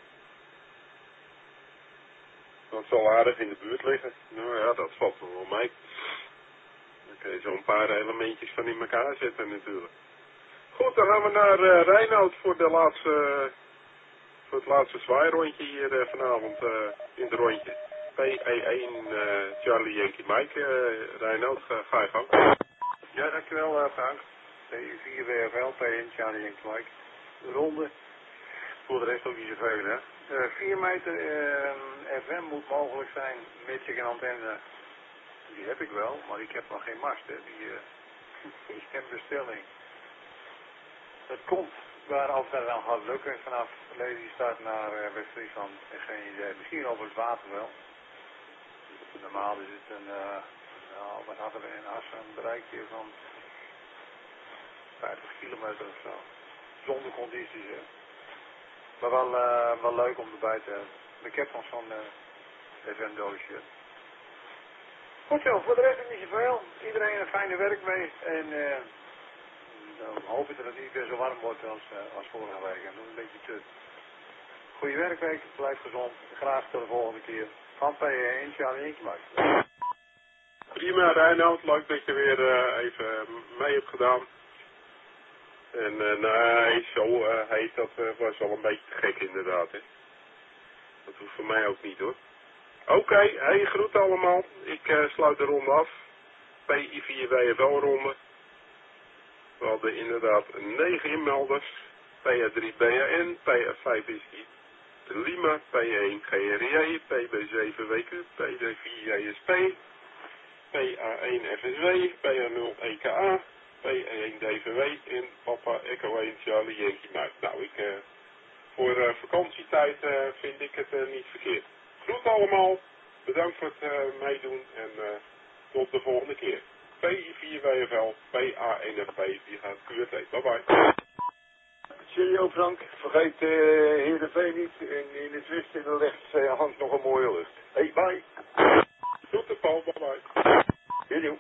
dat zal aardig in de buurt liggen. Nou ja, dat valt me wel mee. Dan kun je zo een paar elementjes van in elkaar zetten natuurlijk. Goed, dan gaan we naar uh, Reinoud voor, de laatste, uh, voor het laatste zwaairondje hier uh, vanavond uh, in de rondje. P E één uh, Charlie Yankee Mike. Uh, Reinoud, ga, ga je gang. Ja, dankjewel uh, Frank. P vier W F L, P één Charlie Yankee Mike. De ronde. Voor de rest ook niet zoveel, hè. Uh, vier meter uh, F M moet mogelijk zijn, mits ik een antenne. Die heb ik wel, maar ik heb nog geen mast, hè. Die, uh, die is geen bestelling. Dat komt Maar of dat dan gaat lukken vanaf Lelystad naar uh, West-Friesland, geen idee. Misschien over het water wel. Normaal is het een, uh, nou, wat hadden we in Assen, een bereikje van vijftig kilometer of zo. Zonder condities, hè. Maar wel, uh, wel leuk om erbij te hebben. Ik heb nog zo'n uh, F M-doosje. Goed zo, voor de rest is niet zoveel. Iedereen een fijne werkweek en uh, dan hoop ik dat het niet weer zo warm wordt als, uh, als vorige week. En dat is een beetje te. Goeie werkweek, blijf gezond. Graag tot de volgende keer. Van P één, Charlie Inkemaak. Prima, Reinoud. Leuk dat je weer uh, even mee hebt gedaan. En uh, nee, zo uh, heet dat uh, was wel een beetje te gek inderdaad. Hè. Dat hoeft voor mij ook niet hoor. Oké, okay, hey, groet allemaal. Ik uh, sluit de ronde af. P I vier W F L-ronde. We hadden inderdaad negen inmelders. P A drie B A N, P A vijf Whisky Lima, P één G R J, P B zeven W Q, P D vier J S P, P A één F S W, P A nul E K A, P één D V W en Papa Echo één Charlie Yankee Mike. Nou, ik, uh, voor uh, vakantietijd uh, vind ik het uh, niet verkeerd. Groet allemaal, bedankt voor het uh, meedoen en uh, tot de volgende keer. P I vier W F L, P A één F P, die gaat Q R T. Bye bye. Cheerio Frank, vergeet uh, Heerenveen niet en in het westen en rechts uh, hangt nog een mooie lucht. Hey, bye. Tot de Paul, bye bye. Cheerio.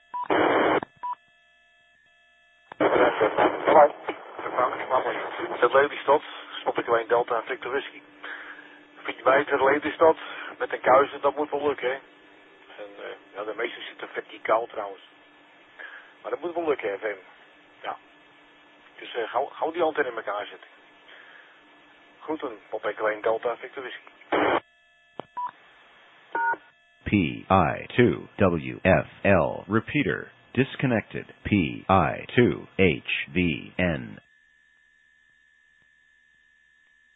Bye. Het Lelystad, stop ik alleen Delta Victor Whisky. vier meter Lelystad met een kuizen, dat moet wel lukken, hè. En uh, ja, de meeste zitten verticaal trouwens. Maar dat moet wel lukken, hè, F M. Ja. Dus uh, gauw, gauw die antenne in elkaar zetten. Groeten, op ik alleen Delta Victor Whisky. P I two W F L repeater disconnected. P I two H V N